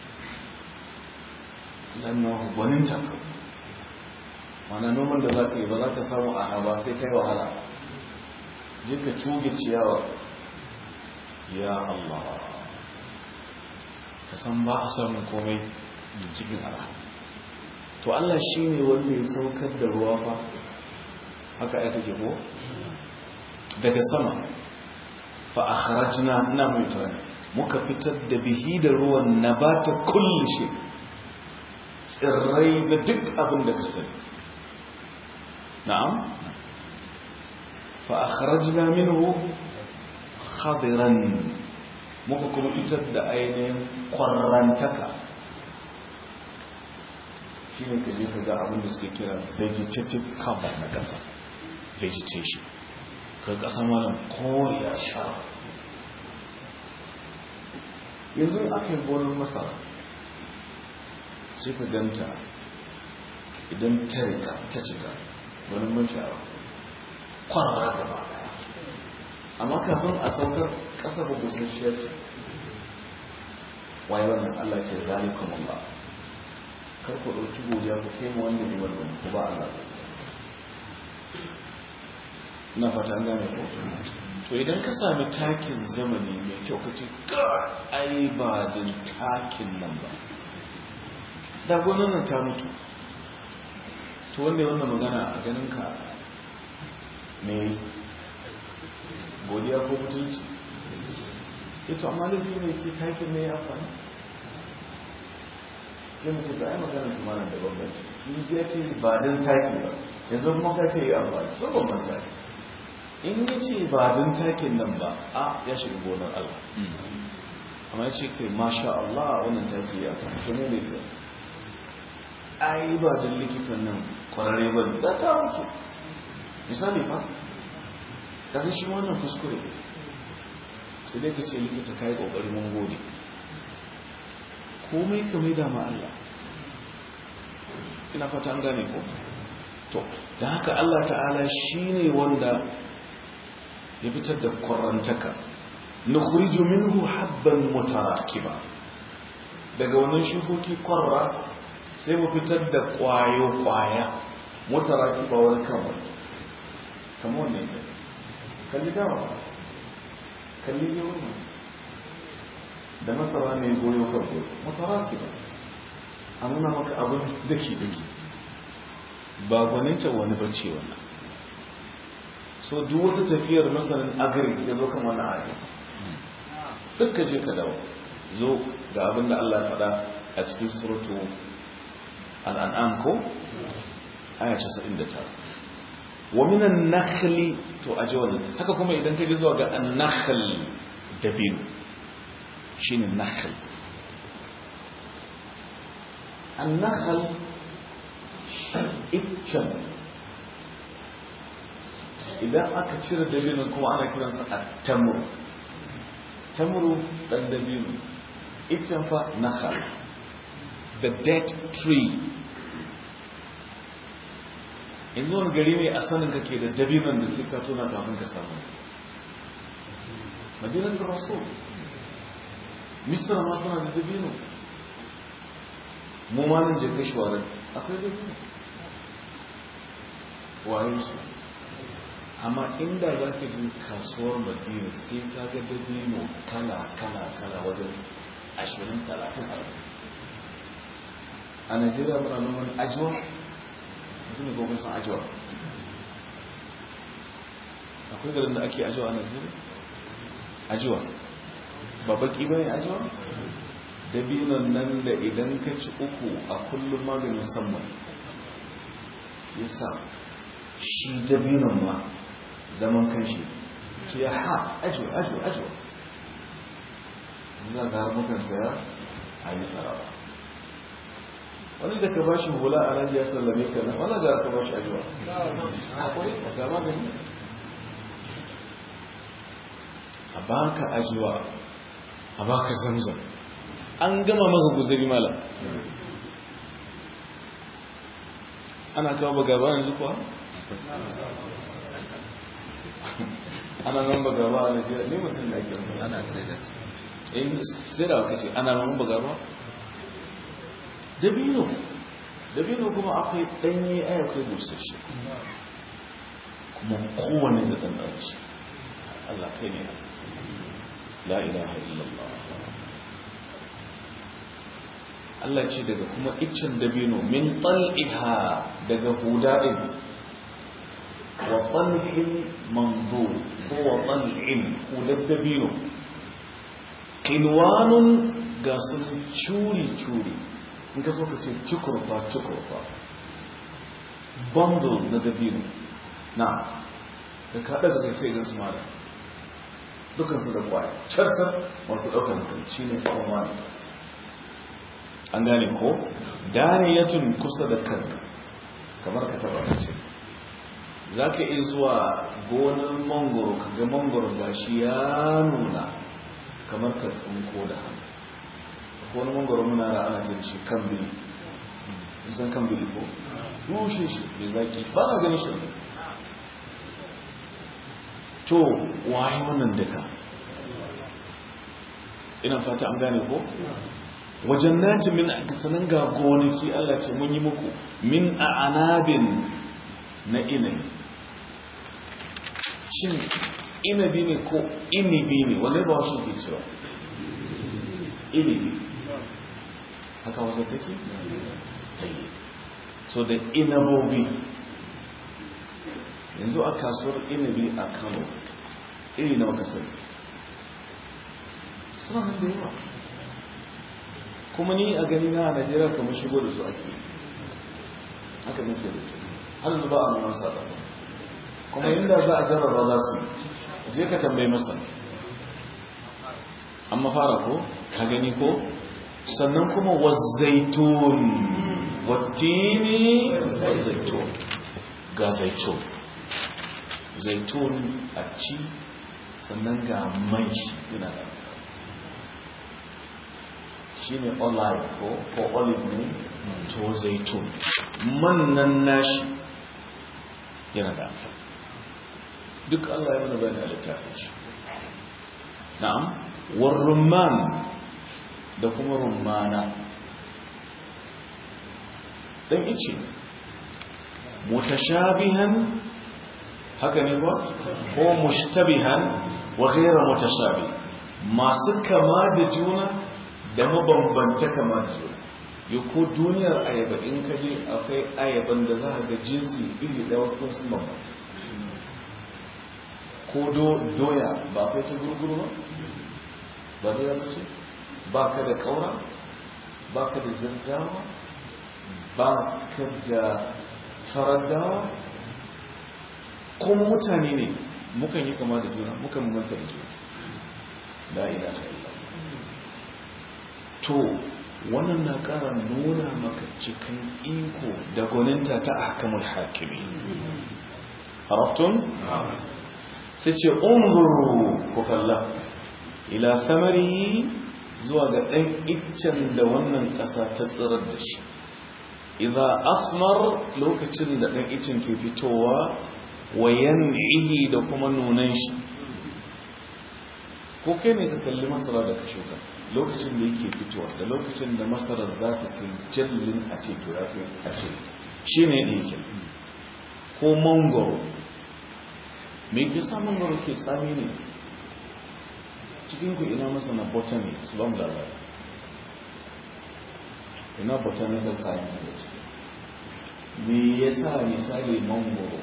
zanna gwanin taka mana noman da za ka yi ba za ka samu a ba sai kai wahala je ka cuge ciyawa ya Allah ka san ba a samun komai da cikin ala to Allah shi ne wanda ya saukar da ruwa fa haka ya take ko daga sama fa akhrajna na mutane muka fitar da bihi da ruwan nabata kulli shi tsirrai da duk abin da ka sani na'am fa akhrajna minhu khadiran muka kuma fitar da ainihin kwarrantaka shi ne kaje ka ga abin da suke kira vegetative cover na ƙasa vegetation ka ƙasa malam koriya sha yanzu aka yi gonar masara sai ka ganta idan ta rika ta cika wani man sha'awa kwarra gaba amma kafin a saukar ƙasa ba busasshiyar ce waye wannan Allah ce zalikum Allah kar ku ɗauki godiya ku kai mu wanda ne wannan ku ba Allah na fata an gane ko to idan ka sami takin zamani mai kyau ka ce ai ba din takin nan ba da gonan nan ta mutu to wanda ya wannan magana a ganin ka mai godiya ko mutunci ito amma laifi ne ce takin ne ya fara sai mutu da ai magana kuma nan da bambanci shi ya ce ba din taki ba yanzu kuma ka ce ya amfani sun bambanta in ya ce ba din takin nan ba a ya shiga gonar Allah amma ya ce kai masha Allah wannan taki ya amfani to ne ne ai ba din likitan nan kwararre ba da ta mutu misali fa kaga shi wannan kuskure sai dai ka ce likita kai kokari mun gode komai ka mai da ma Allah ina fata an gane ko to da haka Allah ta'ala shine wanda ya fitar da kwarantaka nukhriju minhu habban mutarakiba daga wannan shukoki kwarra sai mu fitar da kwayo kwaya mutarakiba wani kan wani kamar wannan ne kalli dawa kalli yawon da masara mai goyo kan goyo mutaraki ba a nuna maka abin daki-daki ba gwaninta wani bacci wannan so duk wata tafiyar masanin agri ya zo kan wannan ayi duk ka je ka dawo zo ga abin da Allah ya faɗa a cikin suratu al'an'am ko aya casa'in da tara wa minan nakhli to aje wannan haka kuma idan ka ji zuwa ga an-nakhl dabino shine nakhl an-nakhl iccen idan aka cire dabino kuma ana kiransa at-tamr tamru dan dabino icen fa nakhal the date tree. yanzu wani gari ne a sanin kake da dabinon da sai ka tona kafin ka samu madinar rasul misra ma suna da dabino mu ma nan je kai shawarar akwai dabino waye su amma inda za ka ji kasuwar madina sai ka ga dabino kala kala kala wajen ashirin talatin a najeriya muna noman ajiwa su ne kuma san ajiwa akwai garin da ake ajiwa a najeriya ajiwa ba baki bane ajiwa dabinon nan da idan ka ci uku a kullum maganin musamman yasa shi dabinon ma zaman kanshi ce ya ha ajiwa ajiwa ajiwa za ka har mukan saya a yi tsarawa wani da ka ba shi hula a raji ya sallame ka nan wani da ka ba shi ajiwa a kwari ga magani a baka ajiwa a baka zamzam an gama maka guzuri malam ana kawo bagaba yanzu kuwa ana nan bagaba a Najeriya ne musamman da ake ana sai da in sai da wakace ana nan bagaba dabino dabino kuma akwai danye ayyukai busasshe kuma kowane da ɗanɗan shi Allah kai ne la ilaha illallah Allah ce daga kuma iccen dabino min tal'iha daga huda'in wa tal'in mamdu ko wa tal'in hudar dabino kinwanun ga sun curi-curi in ka so ka ce cikurfa-cikurfa bundle na dabino na da kaɗa ga sai gan su mara dukansu da kwaya carsar masu ɗaukar hankali shi ne tsawon wani an gane ko daniyatun kusa da kanka kamar ka taba ce za ka iya zuwa gonar mangoro ka ga mangoro gashi ya nuna kamar ka tsinko da hannu ko wani mangoro muna da ana ce shi kan bili nisan kan bili ko rushe shi da zaki ba na gani shi to waye wannan duka ina fata an gane ko wajen naci min sanan ga gonaki Allah ce mun yi muku min a anabin na inabi shin inabi ne ko inibi ne wanda ba shi ke cewa inibi haka wasu take? so da inabobi yanzu a kasuwar inabi a Kano iri na makasar suna nan da yawa kuma ni a gani na a Najeriya kamar shigo da su ake haka nufi da su har zuba a nuna sa ƙasa kuma inda za a jarraba za su je ka tambayi masa amma fara ko ka gani ko sannan kuma wazzaitun wattini wazzaitun ga zaitun zaitun a ci sannan ga mai shi yana da shi ne olive ko ko olive ne to zaitun man nan nashi yana da amfani duk Allah ya mana bayani a littafin shi na'am war rumman da kuma rummana dan ice mutashabihan haka ne ba ko mushtabihan wa ghayra mutashabih masu kama da juna da mabambanta kama da juna yau ko duniyar ayaba in ka je akwai ayaban da za a ga jinsi iri da wasu sun bambanta ko doya ba kai ta gurguru ba ba doya ba ce ba ka da kaura ba ka da jirgawa ba ka da faradawa kuma mutane ne mukan yi kama da juna mukan manta da juna la ilaha illallah to wannan na ƙara nuna maka cikin iko da gwaninta ta ahkamul hakimi araftun sai ce unzuru ku kalla ila thamarihi zuwa ga ɗan iccen da wannan ƙasa ta tsirar da shi idza asmar lokacin da ɗan iccen ke fitowa wa yan'ihi da kuma nunan shi ko kai ne ka kalli masara da ka shuka lokacin da yake fitowa da lokacin da masarar za ta kai jallin a ce to ya fi a ce shi ne da yake ko mangoro me ke sa mangoro ke tsami ne cikin ku ina masana botany su ba mu labari ina botanical science da ciki me ya sa misali mangoro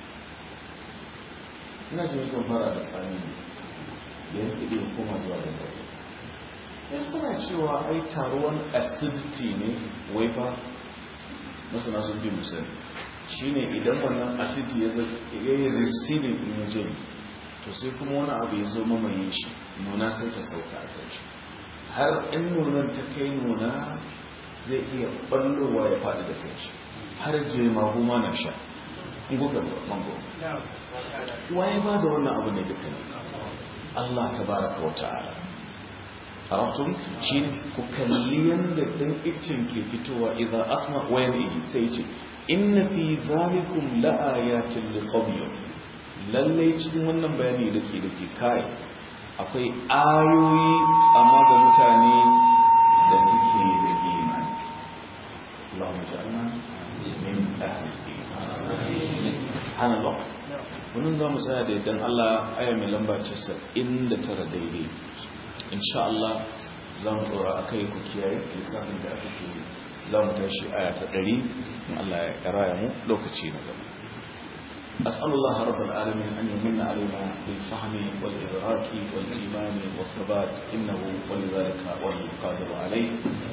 ina jin kan fara da tsami ne da ya fi koma zuwa da gari ya suna cewa ai taruwan acidity ne wai fa masana sun bi musani shi ne idan wannan acidity ya yi receiving imaging to sai kuma wani abu ya zo mamaye shi nuna sai ta sauka a kan shi har in nunan ta kai nuna zai iya ballowa ya faɗi da kan shi har jemagu ma na sha in kuka mango waye ba da wannan abu ne duka ne Allah tabaraka wa ta'ala arabtum shi ku kalli yanda dan iccen ke fitowa idan asma wa yanhi sai ce inna fi zalikum laayatin liqawmin lalle cikin wannan bayani dake dake kai akwai ayoyi amma ga mutane da suke da imani Allahumma ja'alna min ahli iman subhanallah wannan zamu tsaya da idan Allah aya mai lamba casa'in da tara daidai insha Allah zamu tsora akai ku kiyaye lissafin da ake yi zamu tashi aya ta ɗari in Allah ya raya mu lokaci na gaba أسأل الله رب العالمين أن يمن علينا بالفهم والإدراك والإيمان والثبات إنه ولذلك والقادر عليه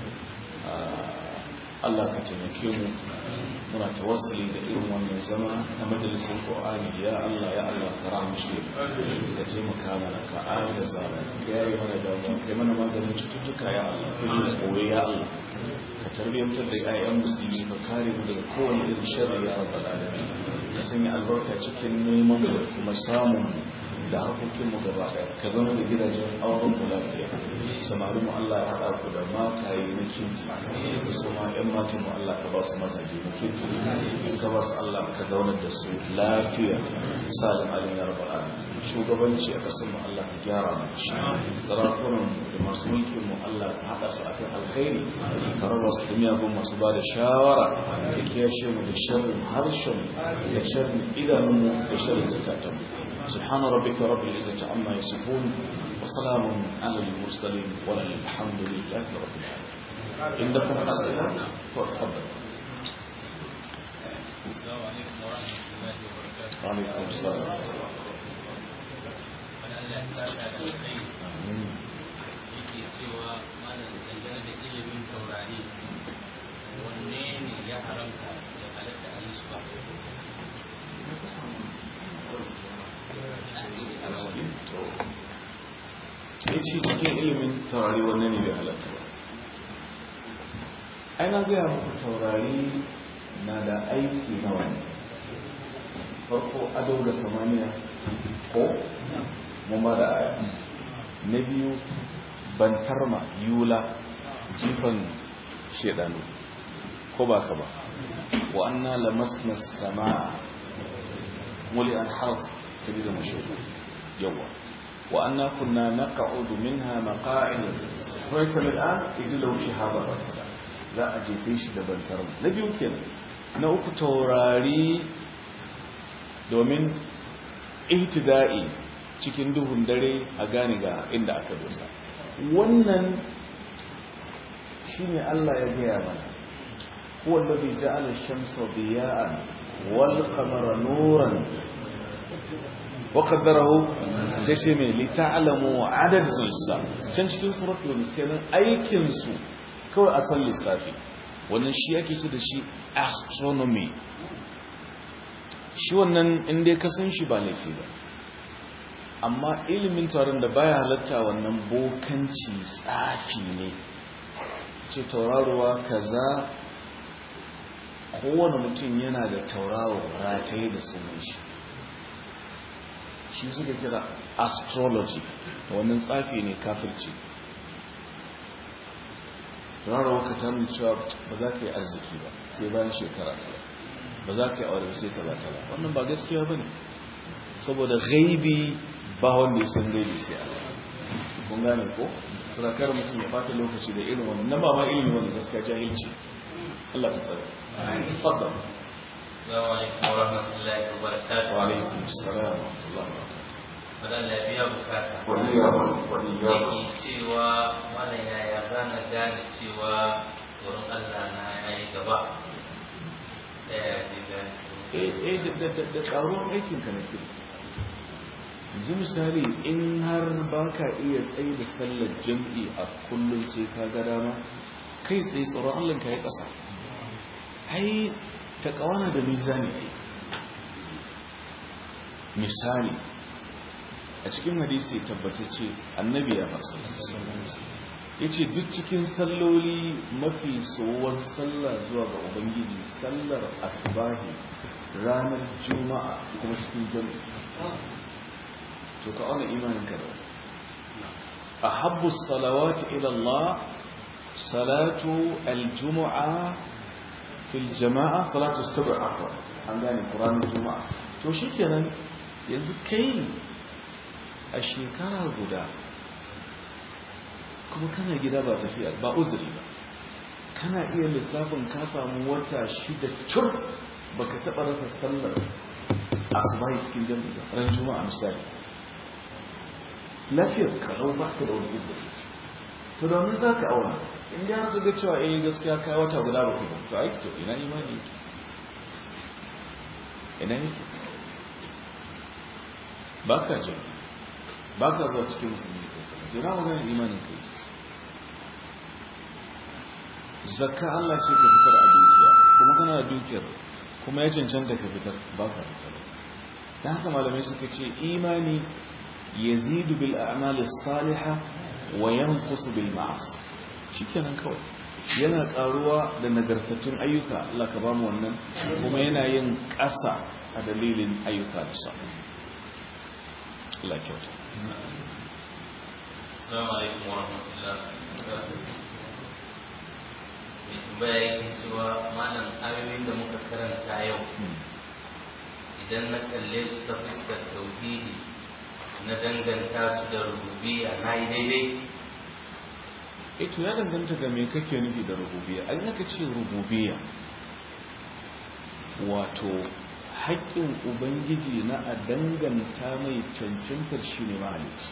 Allah ka taimake mu muna tawassuli da irin wannan zama na majalisar Qur'ani ya Allah ya Allah ka rahmshe ka taimaka mana ka agaza ka yayi mana damuwa kai mana maganin cututtuka ya Allah kuma koyi ya Allah ka tarbiyantar da ayyan musulmi ka kare mu daga kowane irin sharri ya rabbal alamin ka sanya albarka cikin neman mu kuma samun da harkokin mu gaba daya ka zama da gidajen auren mu lafiya samarin mu Allah ya haɗa ku da mataye na kinki su ma ƴan matan mu Allah ka ba su mazaje na kinki in ka ba su Allah ka zaunar da su lafiya salim alin ya rabbal alamin shugabanci a ƙasar mu Allah ka gyara mu shi sarakunan mu da masu mulkin mu Allah ka haɗa su akan alkhairi ka raba su da miyagun masu ba da shawara ka kiyashe mu da sharrin harshen da sharrin idanun mu da sharrin zakatan mu سبحان ربك رب العزة عما يصفون وسلام على المرسلين والحمد لله رب العالمين عندكم أسئلة تفضل السلام عليكم ورحمة الله وبركاته وعليكم السلام Allah ya saka da kai yake cewa malam dangane da ilimin taurari wanne ne ya haramta ya halatta a yi su ba ya ce cikin ilimin taurari wanne ne bai halatta ba ai na gaya muku taurari na da aiki na wani farko ado da samaniya ko mun ba da aya na biyu bantarma yula jifan shedanu ko ba ka ba wa anna lamasna samaa muli an haras تريد مشهورة يوم وأنا كنا نقعد منها مقاعد فيصل الآن يجي له شهابة رأسا لا أجي فيش دبن ترم نبي يمكن نأكو توراري domin ihtida'i cikin duhun dare a gane ga inda aka dosa wannan shine Allah ya gaya mana huwa alladhi ja'ala ash-shamsa diya'an wal qamara nuran وقدره تشمي لتعلموا عدد الساعات can cikin suratul yunus kenan aikin su kawai a san lissafi wannan shi yake ce da shi astronomy shi wannan inda ka san shi ba laifi ba amma ilimin taron da baya halatta wannan bokanci tsafi ne ce tauraruwa kaza kowane mutum yana da tauraro rataye da sunan shi shi suka kira astrology wannan tsafi ne kafirci rarrawa ka tamun cewa ba za ka yi arziki ba sai bayan shekara ɗaya ba za ka yi aure sai ka ba ka ba wannan ba gaskiya ba ne saboda gaibi ba wanda ya san gaibi sai Allah kun gane ko sarakar mutum ya bata lokaci da irin wannan na ba ma ilimi wani gaskiya jahilci Allah ka tsare faddal assalamu alaikum wa rahmatullahi wa barakatuh wa alaikum assalam wa rahmatullahi wa barakatuh madan lafiya bukata wani ya wani ya yake cewa malam yaya zana gane cewa wurin Allah na yayi gaba eh eh da da da karuwan aikin ka ne yanzu misali in har ba ka iya tsaye da sallar jam'i a kullum sai ka ga dama kai tsaye tsoron allon ka ya ƙasa ai ta ƙawana da mizani ai misali a cikin hadisi tabbatacce annabi ya farsa ya ce duk cikin salloli mafi tsohon sallah zuwa ga ubangiji sallar asibahi ranar juma'a kuma cikin jam'i to ka auna imaninka da wani a habbu salawati ila Allah salatu aljumu'a fil jama'a salatu sab'a akwa an gane ƙuranin juma'a to shi kenan yanzu kai a shekara guda kuma kana gida ba tafiya ba uzuri ba kana iya lissafin ka samu wata shida cur baka taɓa rasa sallar asubahi cikin jami'a ran juma'a misali lafiyar karau ba ka da wani izini to domin za ka auna inda ya ga cewa eh gaskiya kai wata guda ba kai to aiki to ina imani yake ina yake ba ka ji ba ka zuwa cikin musulmi kai sallah jira maganar imanin kai zakka Allah ce ka fitar a dukiya kuma kana da dukiyar kuma ya cancanta ka fitar ba ka fitar da haka malamai suka ce imani yazidu bil a'mal as-salihah wa yanqusu bil ma'asi shikenan kawai yana karuwa da nagartattun ayyuka Allah ka bamu wannan kuma yana yin ƙasa a dalilin ayyuka da sa Allah kyauta assalamu alaikum wa rahmatullahi wa barakatuh bayan cewa malam ayoyin da muka karanta yau idan na kalle su ta fuskar tauhidi na danganta su da rububiyya na yi daidai ito ya danganta ga me kake nufi da rububiyya an yaka ce rububiyya wato haƙƙin ubangiji na a danganta mai cancantar shi ne mahalicci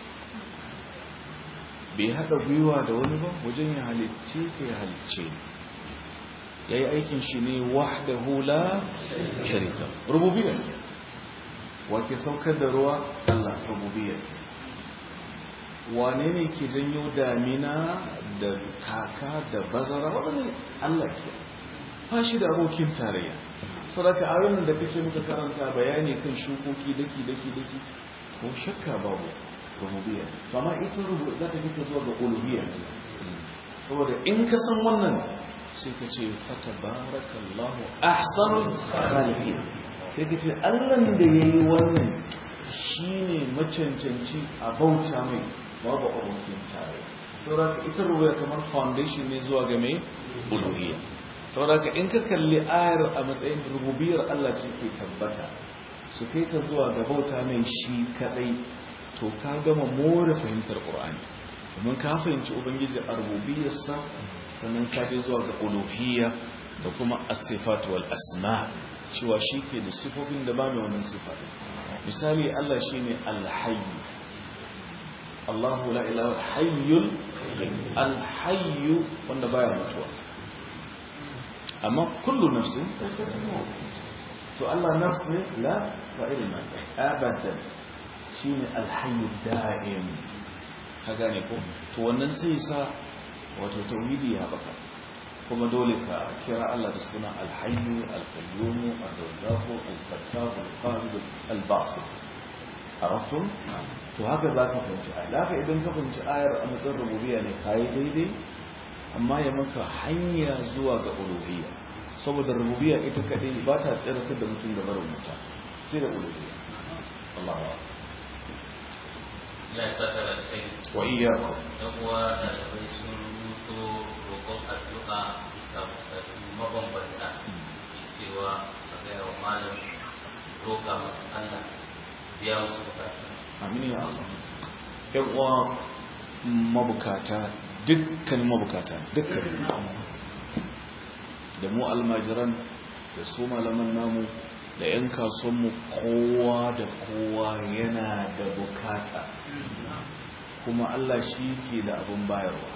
bai haɗa gwiwa da wani ba wajen ya halicce ka ya halicce ya yi aikin shi ne wahdahu la sharika rububiyya wake saukar da ruwa Allah rububiyya wane ne ke janyo damina da kaka da bazara wadanda Allah ke ba shi da abokin tarayya sadaka ayoyin da kake muka karanta bayani kan shukoki daki daki daki ko shakka babu rububiyya amma ita rububiyya za ta fita zuwa ga uluhiyya saboda in ka san wannan sai ka ce fatabarakallahu ahsanul khaliqin sai ka ce allan da ya yi wannan shi ne macancanci a bauta mai babu abokin tare saboda ita rubuya kamar foundation ne zuwa ga mai uluhiyya saboda in ka kalli ayar a matsayin rububiyar Allah ce ke tabbata su kai ka zuwa ga bauta mai shi kadai to ka gama more fahimtar Qur'ani domin ka fahimci ubangiji a rububiyarsa sannan ka je zuwa ga uluhiyya da kuma as-sifat wal asma cewa shi ke da sifofin da ba mai wannan sifa misali Allah shi ne alhayyu Allahu la ilaha hayyul alhayyu wanda baya mutuwa amma kullu nafsin to Allah nafsi la fa'ilna abadan shine alhayyu da'im ka gane ko to wannan sai sa wato tauhidi ya baka kuma dole ka kira Allah da suna alhayyu alqayyum ar-razzaq al-fattab al-qahir al-basit arabtum to haka za ka fahimci ayar idan ka fahimci ayar a matsayin rububiyya ne kai daidai amma ya maka hanya zuwa ga uluhiyya saboda rububiyya ita kadai ba ta tsirata da mutum da barin mutum sai da uluhiyya Allahu akbar Allah ya saka da kai wa iyyakum dan uwa ɗalibai sun rubuto roƙon addu'a bisa bukatu mabambanta cewa a gaya wa malam roƙa masu Allah biya musu bukatu. amin ya Allah yan uwa mabukata dukkan mabukata dukkan da mu almajiran da su malaman namu da 'yan kasuwanmu kowa da kowa yana da bukata kuma Allah shi ke da abin bayarwa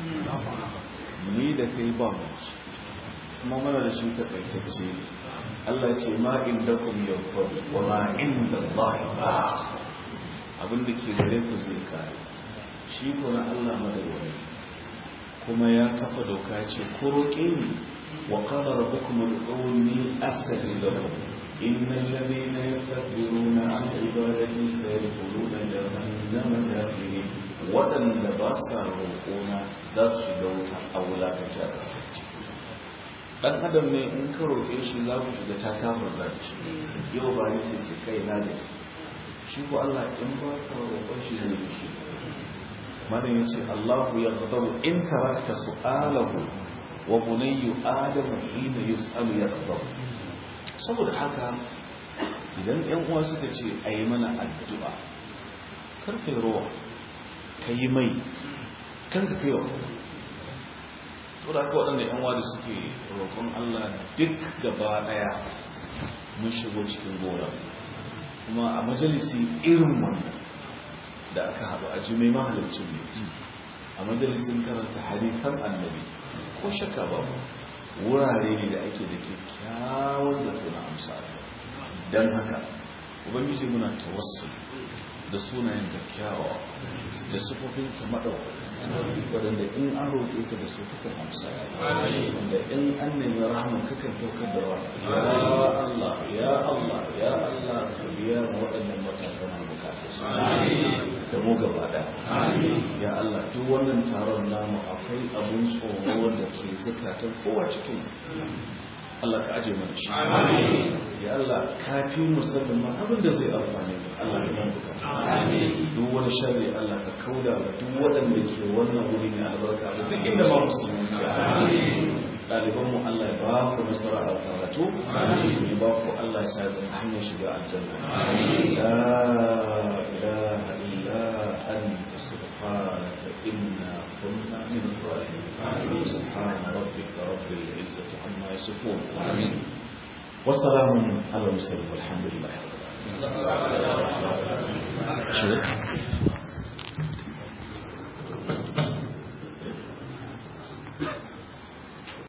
ni da kai ba mu kuma mana da shi takaitacce Allah ce ma inda kum yanfad wa ma inda Allah ba abin da ke gare ku zai kare shi ko na Allah madawwami kuma ya kafa doka ce ku roƙe ni wa qala rabbukum ud'uni astajib lakum innal ladhina yastakbiruna an ibadati sayadkhuluna jahannama dakhirin wadanda ba sa roƙona za su shiga wuta a wulakanta da sace dan adam ne in ka roƙe shi za ku shiga ta tabar zaki yau ba ni sai ce kai na da shi ko Allah in ba ka roƙon shi zai yi shi madan yace Allahu yaghdabu in tarakta su'alahu wa bunayyu adamu hina yus'alu yaghdabu saboda haka idan ƴan uwa suka ce ayi mana addu'a kar kai ruwa kai mai kan ka kai ruwa to da haka waɗannan ƴan uwa da suke roƙon Allah duk gaba daya mun shigo cikin gora kuma a majalisi irin wannan da aka haɗu a jimai mahalarcin ne a majalisin karanta hadithan annabi ko shakka ba wurare ne da ake da kyakkyawar da tuna amsa don haka ubangiji muna tawassul da sunayen da kyawawa da sufofin ta maɗaukaka waɗanda in an roƙe ka da su kakan amsa wanda in an nemi rahama kakan saukar da rahama ya Allah ya Allah ya Allah ka biya ma waɗannan matasa na bukatar su da mu gaba ɗaya ya Allah duk wannan taron namu akwai abun tsoro da ke zukatan kowa cikin Allah ka aje mana shi ya Allah ka fi musamman abin da zai amfane mu Allah ya mana bukata duk wani sharri Allah ka kauda ga duk waɗanda ke wannan wuri ne albarka da duk inda ma musulmi ke ɗaliban mu Allah ya ba ku nasara a karatu ya ba ku Allah ya sa zama hanyar shiga aljanna la ilaha illa anta subhanaka inna كنا من الظالمين سبحان ربك رب العزة عما يصفون وسلام على المرسلين والحمد لله رب العالمين